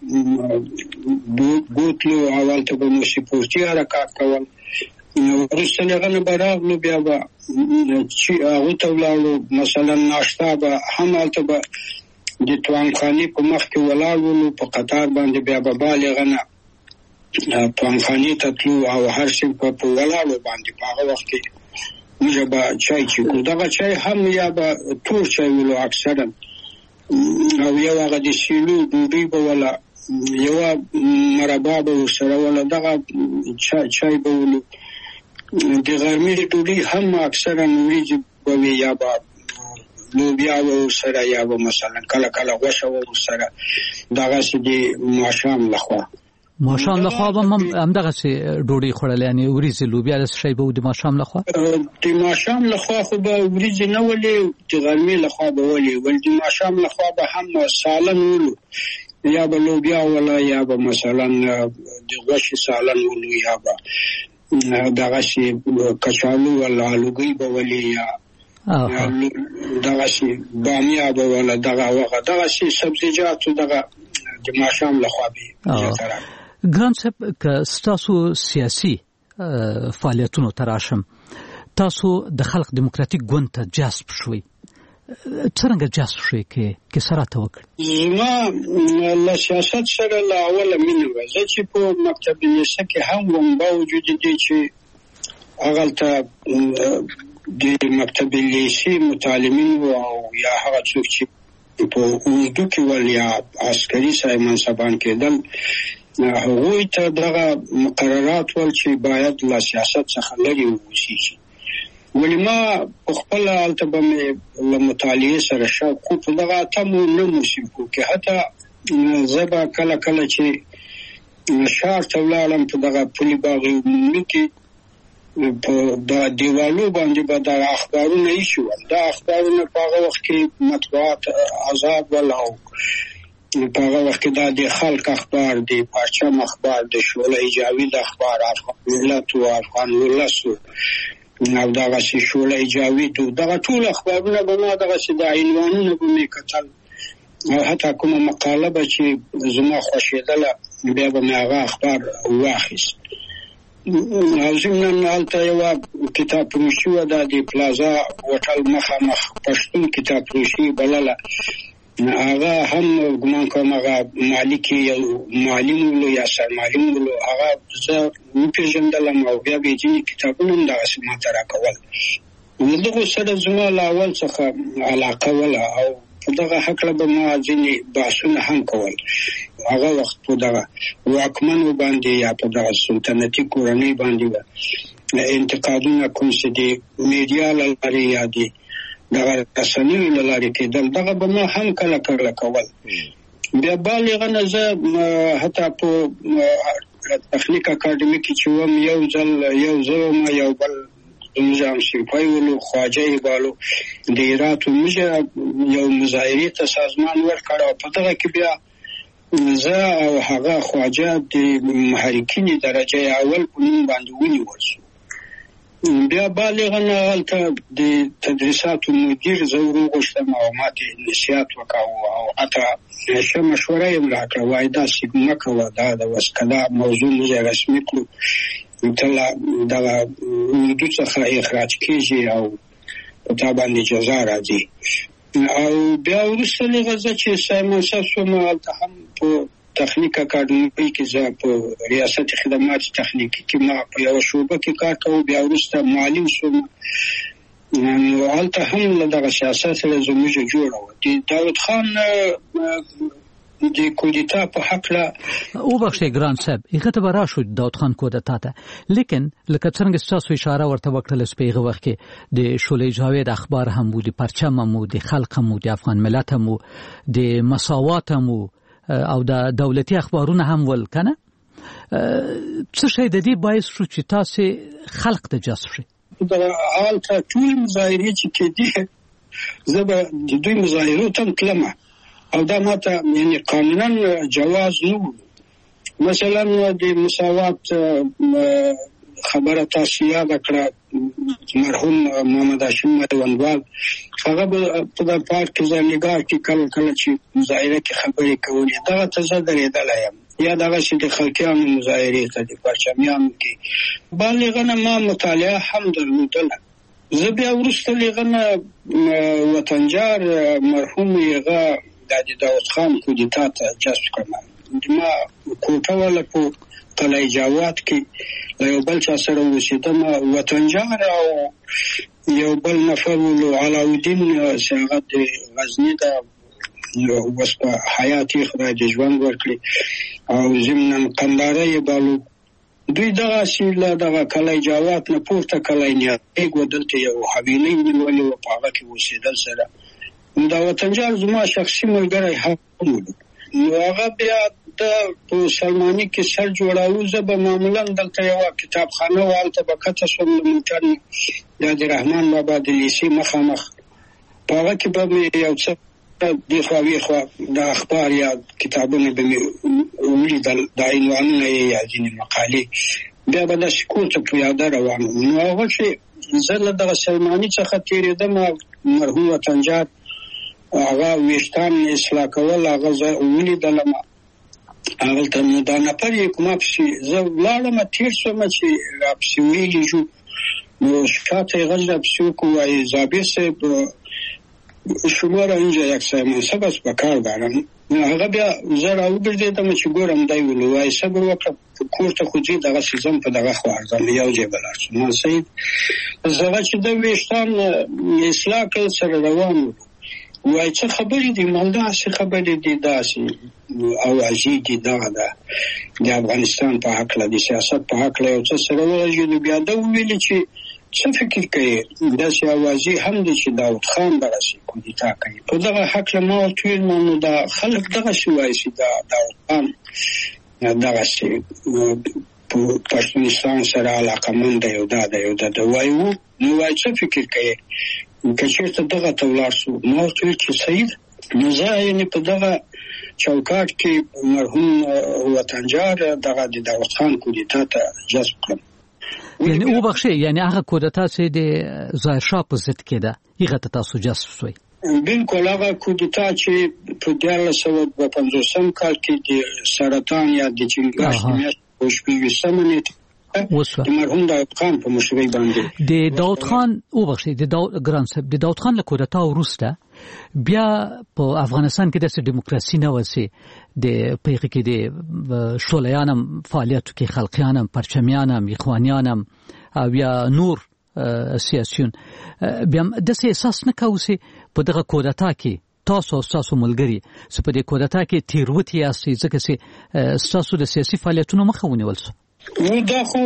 بوتلو اول ته به مو سپورتي حرکات کول وروسته هغه نه به راغلو بیا به چې هغه ته ولاړو مثلا ناشته به هم هلته به د توانخانې په مخ کې ولاړ ولو په قطار باندې بیا به بالغ نه توانخانې ته تلو او هر صنف په ولاړو باندې په هغه وخت کې موږ به چای چیکو دغه چای هم یا به تور چای ولو اکثرا او یو هغه د سیلو ډوډۍ به ولا یو مربا به ورسره ولا دغه چای به ولو د غرمې ډوډۍ هم اکثرا وریجې به وي یا به لوبیا به ورسره یا به مثلا کله کله غوښه به ورسره دغسې د ماښام لخوا
ماښام لخوا به همدغسې ډوډۍ خوړل یعنې وریځې لوبیا داسې شی به و د ماښام لخوا
د ماښام لخوا خو به وریځې نه ولې د غرمې لخوا به ولې ول د ماښام لخوا به هم سالن ولو یا به لوبیا ولا یا به مثلا د غوښې سالن ولو یا به دغسې کچالو ولا آلوګۍ به ولې یا دغسې بامیه به ولا دغسې سبزیجاتو دغه د ماښام لخوا به
ګران صاحب که ستاسو سیاسي فعالیتونو ته راشم تاسو د خلق دیموکراتیک ګوند ته جذب شوئ څرنګه جذب شوئ که سره راته وکړئ
زما له سیاست سره له اوله مینه وه زه چې په مکتب لیسه کې هم وم باوجود دې چې هغلته د مکتب لیسي متعلمین وو او یا هغه څوک چې په اردو کې ول یا عسکري صاحب منصبان کېدل هغوی ته دغه مقررات ول چې باید له سیاست څخه لرې واوسي ولې ما په خپله هلته به مې له مطالعې سره شوق خو په دغه اتمو نه موسیقو کې حتی زه به کله کله چې ښار ته ولاړم په دغه پلي باغ عمومي کې په د دیوالو باندې به د اخبارونه ایښي ول دا اخبارونه په هغه وخت کې مطبوعات آزاد ول او په هغه وخت کې دا د خلق اخبار د پرچم اخبار د شعله جاوید اخبار افغان ملت او افغان ولس او دغسې شعله جاوید دغه ټول اخبارونه به ما دغسې د عنوانونه به مې کتل او حتی کومه مقاله به چې زما خوښېدله بیا به مې هغه اخبار واخیست او ضمناً هلته یوه کتاب فروشي وه دا د پلازا هوټل مخامخ پښتون کتاب فروشي بلله هغه هم ګمان کوم هغه مالک یو معلم ولو یا سرمعلم ولو هغه زه پیژندلم او بیا به ځینې کتابونه هم دغسې ماته راکول. نو دغو سره زما له اول څخه علاقه وله او په دغه هکله به ما ځینې بحثونه هم کول. هغه وخت په دغه واکمنو باندې یا په دغه سلطنتي کورنۍ باندې به انتقادونه کوم چې د میډیا له لارې یا د دغه رسنیو له لارې کېدل، دغه به ما هم کله کله کول. بیا بالغه نه زه حتی په تخنیک اکاډمي کې چې وم یو زه وم یو بل نظام سیپای ولو خواجه ایبالو د هرات موږ یو مظاهرې ته سازمان ورکړ او په دغه کې بیا زه او هغه خواجه د محرکین درجه اول په نوم باندې ونیول شو. بیا بالغه نه هلته د تدریساتو مدیر زه وروغوښتم او ما ته نصیحت وکاوه او حتی ښه مشوره یې راکړه، وایي داسې مه کوه، دا د وسکده موضوع موږ رسمي کړو، ته دغه اردو څخه اخراج کېږي او په تا باندې جزا راځي. او بیا وروسته لږه زه چې سایمنصب شوم هلته هم په تخنیک اکاډمي کې زه په ریاست خدمات تخنیکي کې ما په یوه شعبه کې کار کوم. بیا وروسته معلم شوم. نو هلته هم له دغه سیاست سره زموږ جوړه وه. د داود خان د کودتا په حقله
وبخښئ ګران صاحب، هغه ته به راشو داود خان کودتا ته، لیکن لکه څرنګه ستاسو اشاره ورته وکړله په هغه وخت کې د شعله جاوید اخبار هم وو، د پرچم هم وو، د خلق هم وو، د افغان ملت هم وو، د مساوات هم وو او د دولتي اخبارونه هم ول کنه. څه شی د دې باعث شو چې تاسو خلق ته جذب شئ؟
هلته ټول مظاهرې چې کېدې زه به د دوی مظاهرو ته تلم او دا ماته یعنی قانونا جواز نه و. مثلا د مساوات خبره تاسو یاد کړه، مرحوم محمد هاشم میوندوال هغه په د پارک کې ځانګړي کې کله چې مظاهره کې خبرې کولې دغه ته زه درېدلی یم، یا دغه چې د خلقیانو مظاهرې ته د پرچمیانو کې بالغه نه ما مطالعه هم درلودله. زه بیا وروسته لږه نه وطنجار مرحوم هغه د داود خان کودتا ته جذب کړم. ما کوټه وله په قلعه جواد کې له یو بل چا سره اوسېدم، وطنجار او یو بل نفر ولو علاودین چې هغه د غزني ده، اوس په حیات یې خدای د ژوند ورکړي، او ضمنا قنداره یې بالو. دوی دغسې له دغه قلعه جواد نه پورته قلعه نیالګ و دلته یو حویلۍ نیولې وه، په هغه کې اوسېدل سره دا وطنجار زما شخصي ملګری هم ولو. نو هغه بیا د په سلماني کې سر جوړاوه. زه به معمولا دلته یوه کتابخانه وه، هلته به کته شوم د موټر نه د رحمان بابا د لیسې مخامخ، په هغه کې به مې یو څه دې خوا وې خوا د اخبار یا کتابونه به مې ولیدل، د عنوانونه یې یا ځینې مقالې، بیا به داسې کور ته پیاده روان وم. نو هغه چې زه له دغه سلماني څخه تېرېدم، مرحوم وطنجار هغه ویښتان اصلاح کول هغه زه ولیدلم هغلته. نو دا نفر یې کومه پسې زه ولاړم، تېر شوم چې راپسې ویلي شو. نو شاته یې غږ راپسې وکړو، وایي زابیر صاحب شما را اینجا یک سایمنصب است به کار دارم. هغه بیا زه راوګرځېدم چې ګورم دی ولو، وایي صبر وکړه کور ته خو ځې دغسې ځم په دغه خوا ځم، یو ځای به لاړ شم. سید هغه چې د ویښتان اصلاح کړل سره روان وو، وایي څه خبرې دي؟ مال داسې خبرې دي، داسې اوازې دي، دغه ده د افغانستان په هکله د سیاست په هکله یو څه سره وغږېدو. بیا ده وویلې چې څه فکر کوي؟ داسې اوازې هم دي چې داود خان دغسې کودتا کوي. په دغه هکله ما ورته ویل نو دا خلک دغسې وایي چې دا داود خان دغسې په پښتونستان سره علاقمند دی، یو دا ده یو دا ده وایي وو. نو وایي څه فکر کوي که چېرته دغه ته ولاړ شو؟ ما ورته ویل چې صحیح ده. نو زه یعنې په دغه چوکاټ کې مرحوم وطنجار دغه د داود خان کودتا ته جذب کړم.
یعنی وبخښئ، یعنی هغه کودتا چې د ظاهرشاه په ضد کې ده هغه ته تاسو جذب شوئ؟
بالکل هغه کودتا چې په 1950 کال کې د سرطان یا د چنګاښ د میاشتې په 28 نیټه د مرحوم داود خان په مشرۍ باندې
د داود خان وبخښئ د ګران صاحب د داود خان له کودتا وروسته بیا په افغانستان کې د دیموکراسي نه وسی د پیغه کې د شولیانم فعالیت کې خلقیانم پرچمیانم اخوانیانم او یا نور سیاسيون بیا د احساس نه کوي په دغه کودتا کې تاسو ملګری چې په دې کودتا کې تیروتی یاستئ ځکه چې تاسو د سیاسي فعالیتونو مخه ونیول شو.
دا خو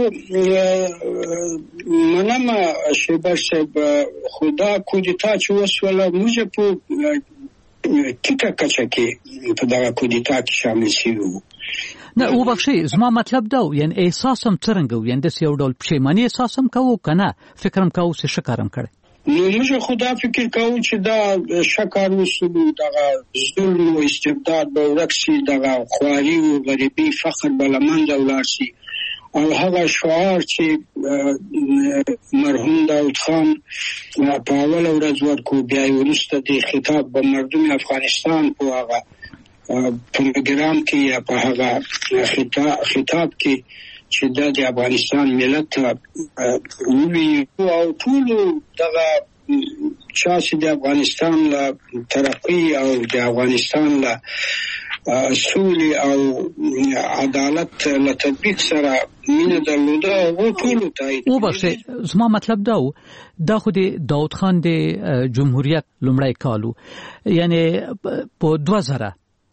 منم شیبر صاحب خدا کودتا چې وسوله موږ په ټیکه کچه کې په دغه کودتا کې شامل شوو.
نه او بخشي زما مطلب دا یعنی احساسم څنګه یعنی د یو ډول پښیمانی احساسم کوو کنه فکرم کوو چې شکارم کړي.
نو موږ خدا فکر کوو چې دا شکار وسلو دغه ظلم او استبداد به ورکسي دغه خواري او غریبي فقر بلمند ولارسي او هغه شعار چې مرحوم داود خان په اول ورځ ورکو بیا ورسته د خطاب به مردم افغانستان په هغه پروګرام کې یا په هغه خطاب کې چې د افغانستان ملت وی او ټول دغه چې د افغانستان لا ترقی او د افغانستان لا سولې او عدالت له تطبیق سره مینه درلوده او ټول تایید.
او بخښه زما مطلب دا خو د داود خان د جمهوریت لومړی کالو یعنی په 2000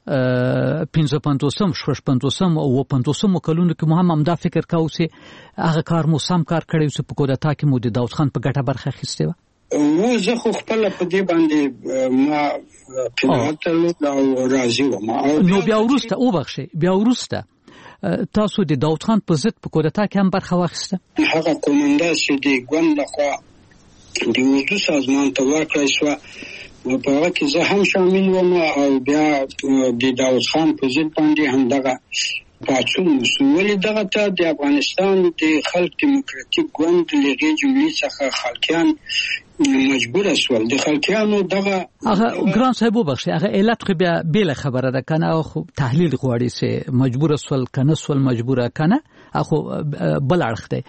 55 شپږم او 50 کلونو کې مو هم دا فکر کاوه چې هغه کار مو سم کار کړی چې په کودتا کې مو د داود خان په ګټه برخه اخیسته
و زه خو خپل په دې باندې ما قناعت او راضي وم.
نو بیا ورسته او بخښه بیا ورسته تاسو د داود خان په ضد په کودتا کې هم برخه واخیسته.
هغه کومنده چې د ګوند لخوا د اردو سازمان ته ورکړی شو په هغه کې زه هم شامل وم او بیا د داود خان په ضد باندې هم دغه پاڅون وشو. ولې دغه ته د افغانستان د خلق دیموکراتیک ګوند لږه جمهوریت څخه خلکیان مجبور اسول د خلکیانو دغه
هغه ګران صاحب وبخښي هغه علت خو بیا بیل خبره ده کنه خو تحلیل غواړي چې مجبور اسول کنه سول مجبوره کنه اخو بل اړخ دی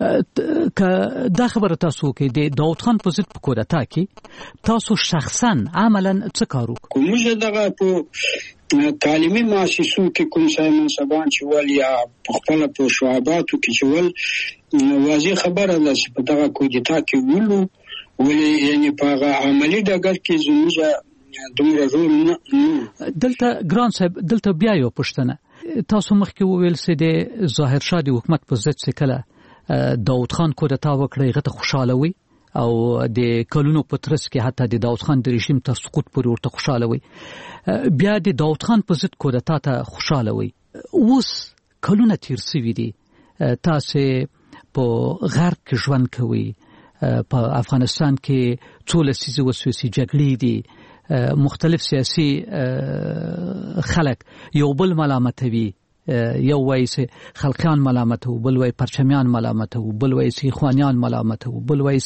ک دا خبره تاسو کې د داود خان په ضد په کودتا کې تاسو شخصا عملاً څه کارو
کومه دغه په تعلیمي مؤسسو کې کوم ځای منصبان چې ول یا خپل په شعباتو کې چې ول واضح خبره ده چې په دغه کودتا کې ولو ولې یعنی په عملی ډګر کې زموږه دومره رول نه
دلته ګران صاحب دلته بیا یو پښتنه تاسو مخکې وویل چې د ظاهر شاه د حکومت په ضد څخه کله داود خان کودتا وکړي غته خوشاله وي او د کلونو په ترڅ کې حتی د داود خان د رژیم ته سقوط پر ورته خوشاله وي بیا د داود خان په ضد کودتا ته خوشاله وي. اوس کلونه تیر شوي دي تاسو په غرب کې ژوند کوي په افغانستان کې څو لسیزه وسوسې جګړې دي مختلف سیاسي خلک یو بل ملامتوي یو وایي چې خلقیان ملامتوي بل وایي پرچمیان ملامتوي بل وایي چې اخوانیان ملامتوي بل وایي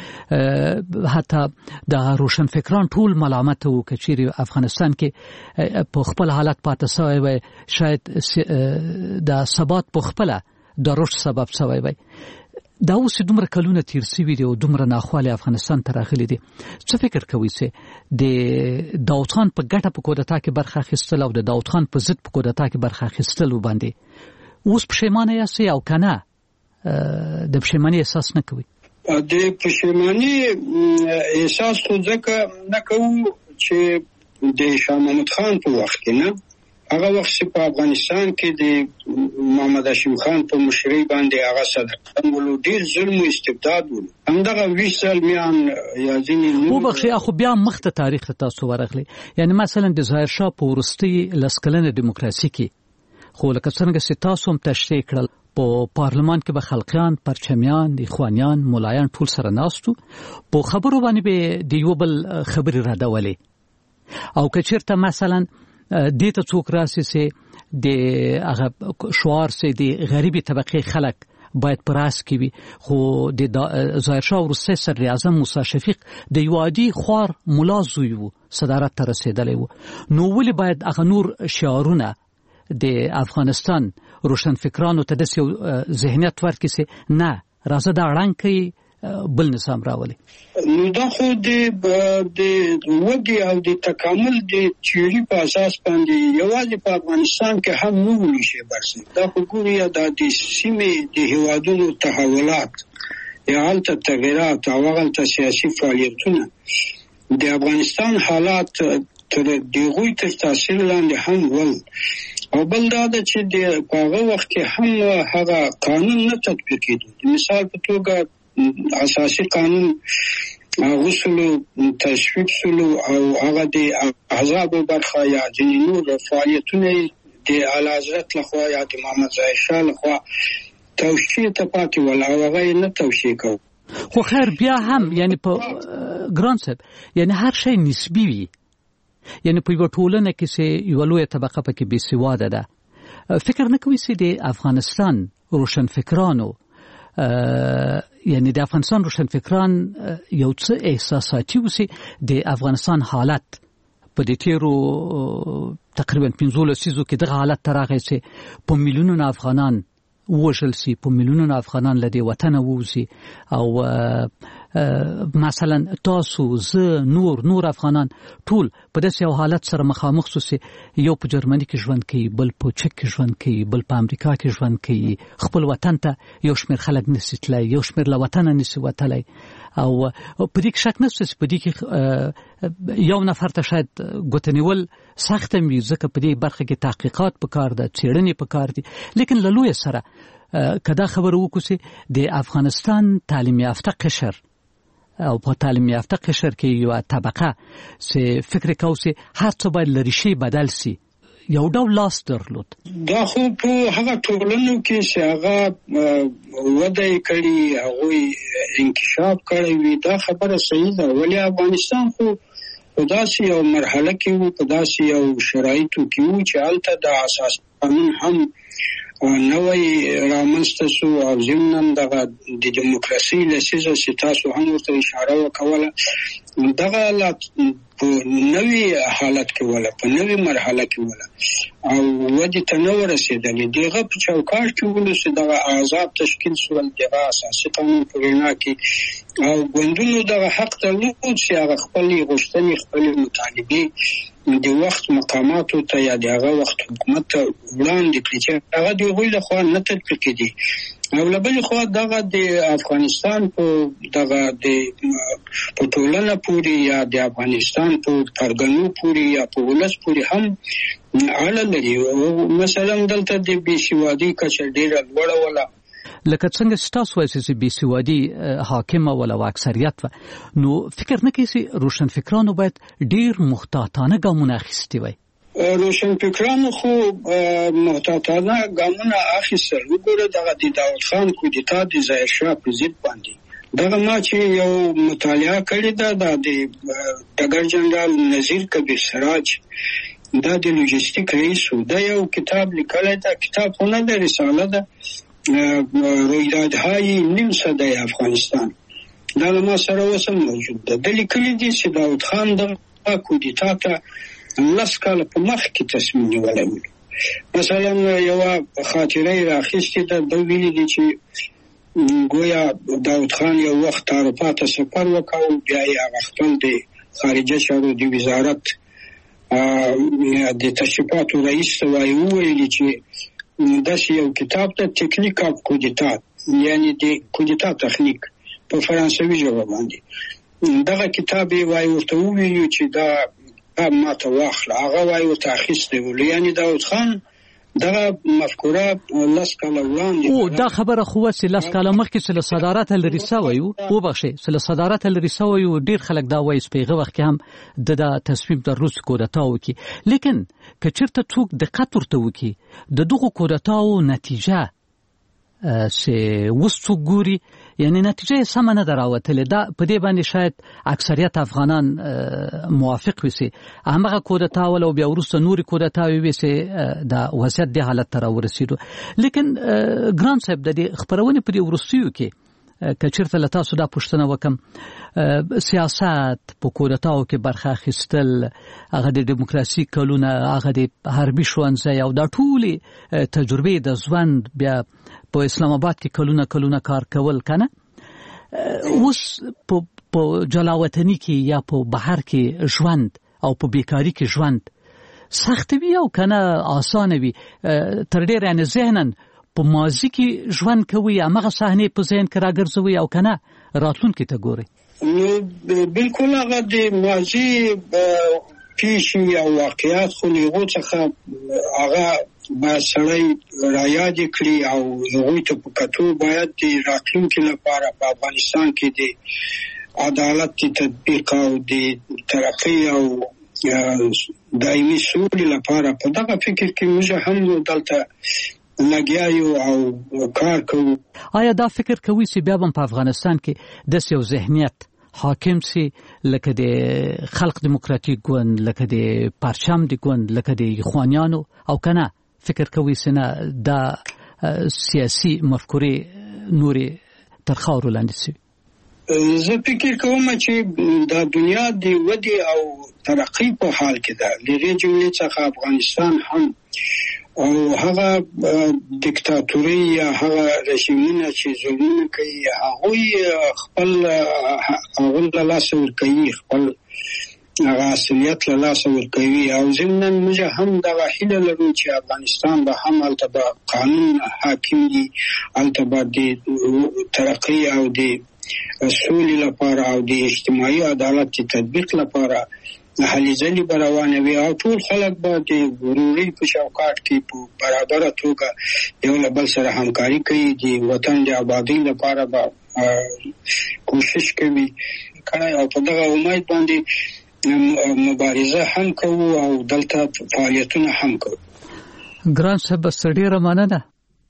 چې حتی د روشن فکران ټول ملامتوي چې افغانستان کې په خپل حالت پاتې شوی وي شاید د ثبات په خپل د رشد سبب شوی وي. دا اوس دومره کلونه تیر شوي دي او دومره ناخواله افغانستان ته راغلي دي څه فکر کوي چې د داود خان په ګټه په کودتا کې برخه اخیستل او د داود خان په ضد په کودتا کې برخه اخیستل وباندې اوس پښیمانه یاست او کنه د پښیماني احساس نه کوي؟
د پښیماني احساس خو ځکه نه کوو چې د شاه محمود خان په وخت کې نه هغه وخت په افغانستان کې د محمد هاشم خان په مشرۍ باندې هغه صدر ولو ډیر ظلم او استبداد و همدغه ویسل میان یا ځینې
نو بخښي اخو بیا مخته تاریخ تاسو ورغلی یعنی مثلا د ظاهر شاه په ورستي لسکلنه دیموکراسي کې خو لکه څنګه چې تاسو هم تشریح کړل په پارلمان کې به خلقیان پرچمیان اخوانیان مولایان ټول سره ناستو په خبرو باندې به د یو بل خبري راډولې او کچیرته مثلا دته څوک راسي چې د هغه شعار چې د غریبي طبقه خلک باید پراس کی وي خو د ظاهر شاه ورسره سر اعظم موسی شفیق د یو عادي خوار مولا زوی وو صدارت ته رسیدلی وو نو ولې باید هغه نور شعارونه د افغانستان روشن فکرانو ته د ذهنیت ورکړي نه راځه دا اړانکې بل نظام راولي.
نو دا خو د وګي او د تکامل د تیوري په اساس باندې یوازې په افغانستان کې هم نه ونشي برسي. دا خو ګوري د سیمې د هیوادونو تحولات یا حالت تغیرات او هغه سیاسي فعالیتونه د افغانستان حالات تر دغه تر تاثیر لاندې هم ول او بل دا چې د هغه وخت کې هم هغه قانون نه تطبیق کېده. مثال په توګه اساسي قانون غوښتلو تشویق سلو او هغه د احزاب برخه یا د نور فعالیتونه د اعلی حضرت لخوا یا د محمد ظاهر شاه لخوا توشیح ته پاتې ول او هغه نه توشیح کو.
خو خیر بیا هم یعنی په ګران صاحب یعنی هر شی نسبی وي. یعنی په یو ټولنه کې چې یو لوی طبقه پکې بې سواده ده. فکر نه کوي چې د افغانستان روشنفکرانو یعنی د افغانستان روشنفکران یو څه احساساتي وسی د افغانستان حالت په دې تیرو تقریبا 15 لسیزو کې دغه حالت تراغه چې په میلیونونو افغانان وژل سي، په میلیونونو افغانان له دې وطن ووزي او مثلا تاسو زه نور افغانان ټول په داسې یو حالت سره مخامخ سوسي. یو په جرمني کې ژوند کوي، بل په چک کې ژوند کوي، بل په امریکا کې ژوند کوي. خپل وطن ته یو شمېر خلک نشي تللی، یو شمېر له وطنه نشي وتلی او په دې کې شک نشته چې په دې کې یو نفر ته شاید ګوته نیول سخت وي ځکه په دې برخه کې تحقیقات پکار ده، څېړنې پکار دي. لیکن له لوی سره کدا خبر وکړو د افغانستان تعلیم یافته قشر او په تعلیم یافته قشر کې یو طبقه چې فکر کوي هر څه باید لري شي بدل سي، یو ډول لاس درلود.
دا خو په هغه ټولنو کې چې هغه وده کړي هغه انکشاف کړی وي دا خبره صحیح ده. ولی افغانستان خو په داسې یو مرحله کې وو، په داسې یو شرایطو کې وو چې هلته د اساس قانون هم نوې رامنځته شو او ضمن دغه د دیموکراسي لسیزه چې تاسو هم ورته اشاره وکوله دغه په نوې حالت کې ولا په نوې مرحله کې ولا او ودی ته نو رسیدلې دغه په چوکاټ کې ولوسه دغه آزاد تشکیل شول دغه اساسي قانون په وینا کې او ګوندونو دغه حق درلود چې هغه خپل غوښتنې خپل مطالبه د وخت مقاماتو ته یا دغه وخت حکومت ته وړاندې کړي چې هغه د غوښتنې خو نه تطبیق کړي او لبل خو دغه د افغانستان په دغه د ټولنه پوری یا د افغانستان په پرګنو پوری یا په ولس پوری هم اړه لري. مثلا دلته د بېسوادي کچه ډیره لوړه ولا
لکه څنګه ستاسو وایي چې بېسوادي حاکمه ولا اکثریت نو فکر نه کوي چې روشنفکرانو باید ډیر محتاطانه ګامونه اخیستي وای.
روشنفکرانو خو محتاطانه ګامونه اخیستل. وګوره دغه د داود خان کودتا د ظاهر شاه په ضد باندې دغه ما چې یو مطالعه کړې ده د ډګر جنرال نذیر کبیر سراج دا د لوجستیک رئیس دا یو کتاب لیکلی ده. کتاب نه ده، رساله ده، رویدادهای نیم صده افغانستان دا ما سره اوس موجود ده. د لیکلي دي چې داود خان د کودتا ته لس کاله په مخ کې تصمیم نیولی و. مثلا یو خاطره راخیستې ده، د ویلي دي چې گویا داود خان یو وخت اروپا ته سفر وکړ، بیا یې هغه خپل د خارجه چارو د وزارت د تشریفاتو رئیس ته ویلي چې داسې یو کتاب ته تکنیک اف کودتا یعنی د کودتا تخنیک په فرانسوي ژبه باندې دغه کتاب یې ورته وویلي چې دا ما ته واخله. هغه وایي ورته اخیستی ول، یعنی داود خان دغه مفکوره لس کاله وړاندې
او دا خبره خو چې لس کاله مخکې چې له صدارت لري سوی وبخښئ چې له صدارت لري سوی ډیر خلک دا وایي چې په هغه وخت کې هم د تصمیم د روس کودتا وکړي. لیکن که چېرته څوک دقت ورته وکړي د دغو کودتاو نتیجه چې اوس څوک ګوري یعنی نتیجه یې سمه نه ده راوتلې. دا په دې باندې شاید اکثریت افغانان موافق وي چې همغه کودتا ول او بیا وروسته نورې کودتاوې وي چې د وضعیت دې حالت ته راورسېدو. لیکن ګران صاحب د دې خپرونې په دې وروستیو کې که چېرته له تاسو دا پوښتنه وکړم سیاست په کودتاو کې برخه اخیستل، هغه د دیموکراسي کلونه، هغه د حربي ښوونځی او دا ټولې تجربې د ژوند بیا په اسلام آباد کې کلونه کار کول کنه اوس په جلاوطني کې یا په بهر کې ژوند او په بیکاری کې ژوند سخت وي او کنه آسان وي؟ تر ډیره نه ذهنن په ماضي کې ژوند کوي، هغه صحنه په ذهن کې راګرځوي او کنه راتلونکي ته ګوري.
بالکل هغه د ماضي پیښې او واقعیات خو له هغو څخه هغه باید سړی رایاد کړي او هغوی ته په کتو باید د راتلونکي لپاره په افغانستان کې د عدالت تطبیق او د ترقۍ او دایمي سولې لپاره په دغه فکر کې موږ هم دلته لګیا یو او کار کوو.
آیا دا فکر کوي چې بیا په افغانستان کې د یو ذهنیت حاکم سي لکه د خلق دیموکراتیک ګوند، لکه د پرچم د ګوند، لکه د اخوانیانو او کنه فکر کوي چې نه دا سیاسي مفکورې نورې تر خاورو لاندې سي؟
زه فکر کوم چې دا دنیا د ودې او ترقۍ په حال کې ده. لږه جملې څخه افغانستان هم او هغه دیکتاتوري یا هغه رژیمونه چې ظلمونه کوي هغه له لاسه ورکوي، خپل هغه اصلیت له لاسه ورکوي او ضمناً موږ هم دغه هیله لرو چې افغانستان به هم هلته به قانون حاکم وي، هلته به د ترقۍ او د سولې لپاره او د اجتماعي عدالت تطبیق لپاره هلې ځلې به روانه وي او ټول خلک به د ورورۍ په چوکاټ کې په برابره توګه یو له بل سره همکاري کوي، د وطن د آبادۍ لپاره به کوشش کوي او په دغه امید باندې مبارزه هم کوو او دلته فعالیتونه هم کوو.
ګران صاحب ډېره مننه.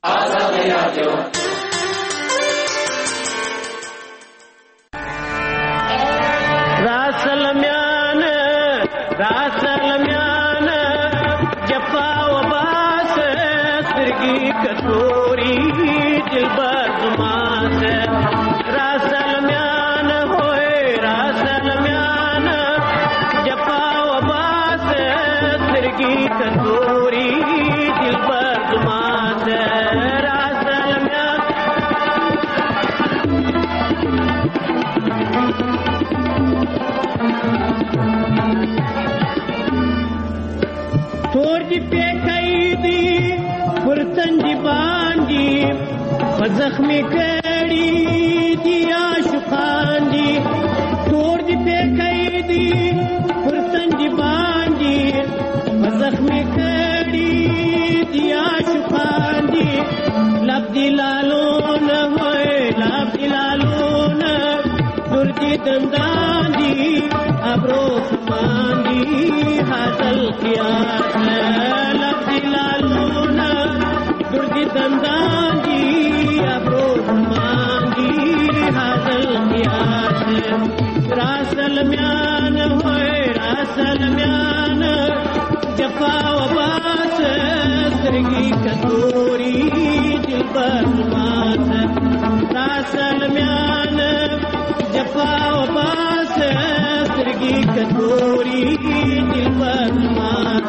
زخمی کړي دي عاشقان دي، تور دي پکې دي پرتن دي باندې، زخمی کړي دي عاشقان دي، لب دي لالو نه وای لب دي لالو نه، تور دي دندان دي ابرو سمان دي حاصل قیاس، لب دي لالو نه تور دي دندان دي راسلمیان ہوئے راسلمیان جفا و باس سرگی کتوری دل برمات، راسلمیان جفا و باس سرگی کتوری دل برمات،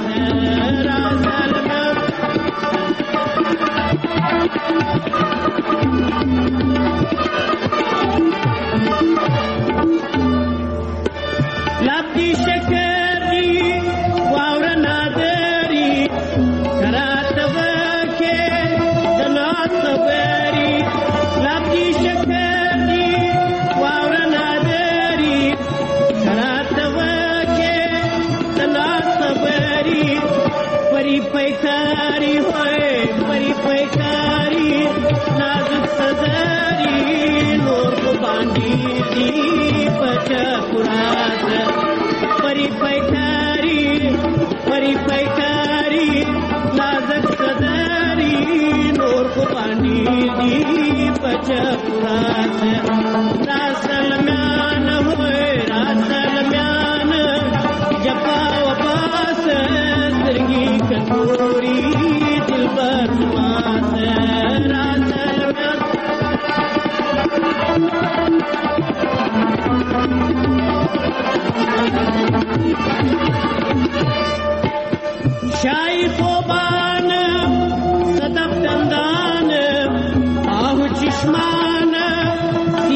لبدی شکری واور نادری کرات وکه دنات بری، لبدی شکری واور نادری کرات وکه دنات بری، پری پیکاری ہوئے پری پیکاری نازک صدری نور کو باندھی دی بچا پرات، پری پیکاری نازک صدری نور کو باندھی دی بچا پرات، راسلمیان ہوئے راسلمیان جفا و باس سرگی کتوری دل برمات، راسلمیان شاہی خوبان صدف دندان آہ چشمان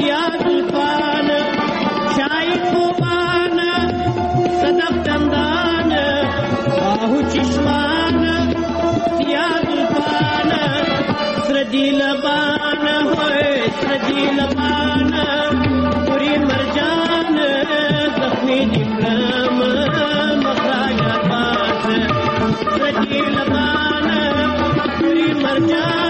مرجان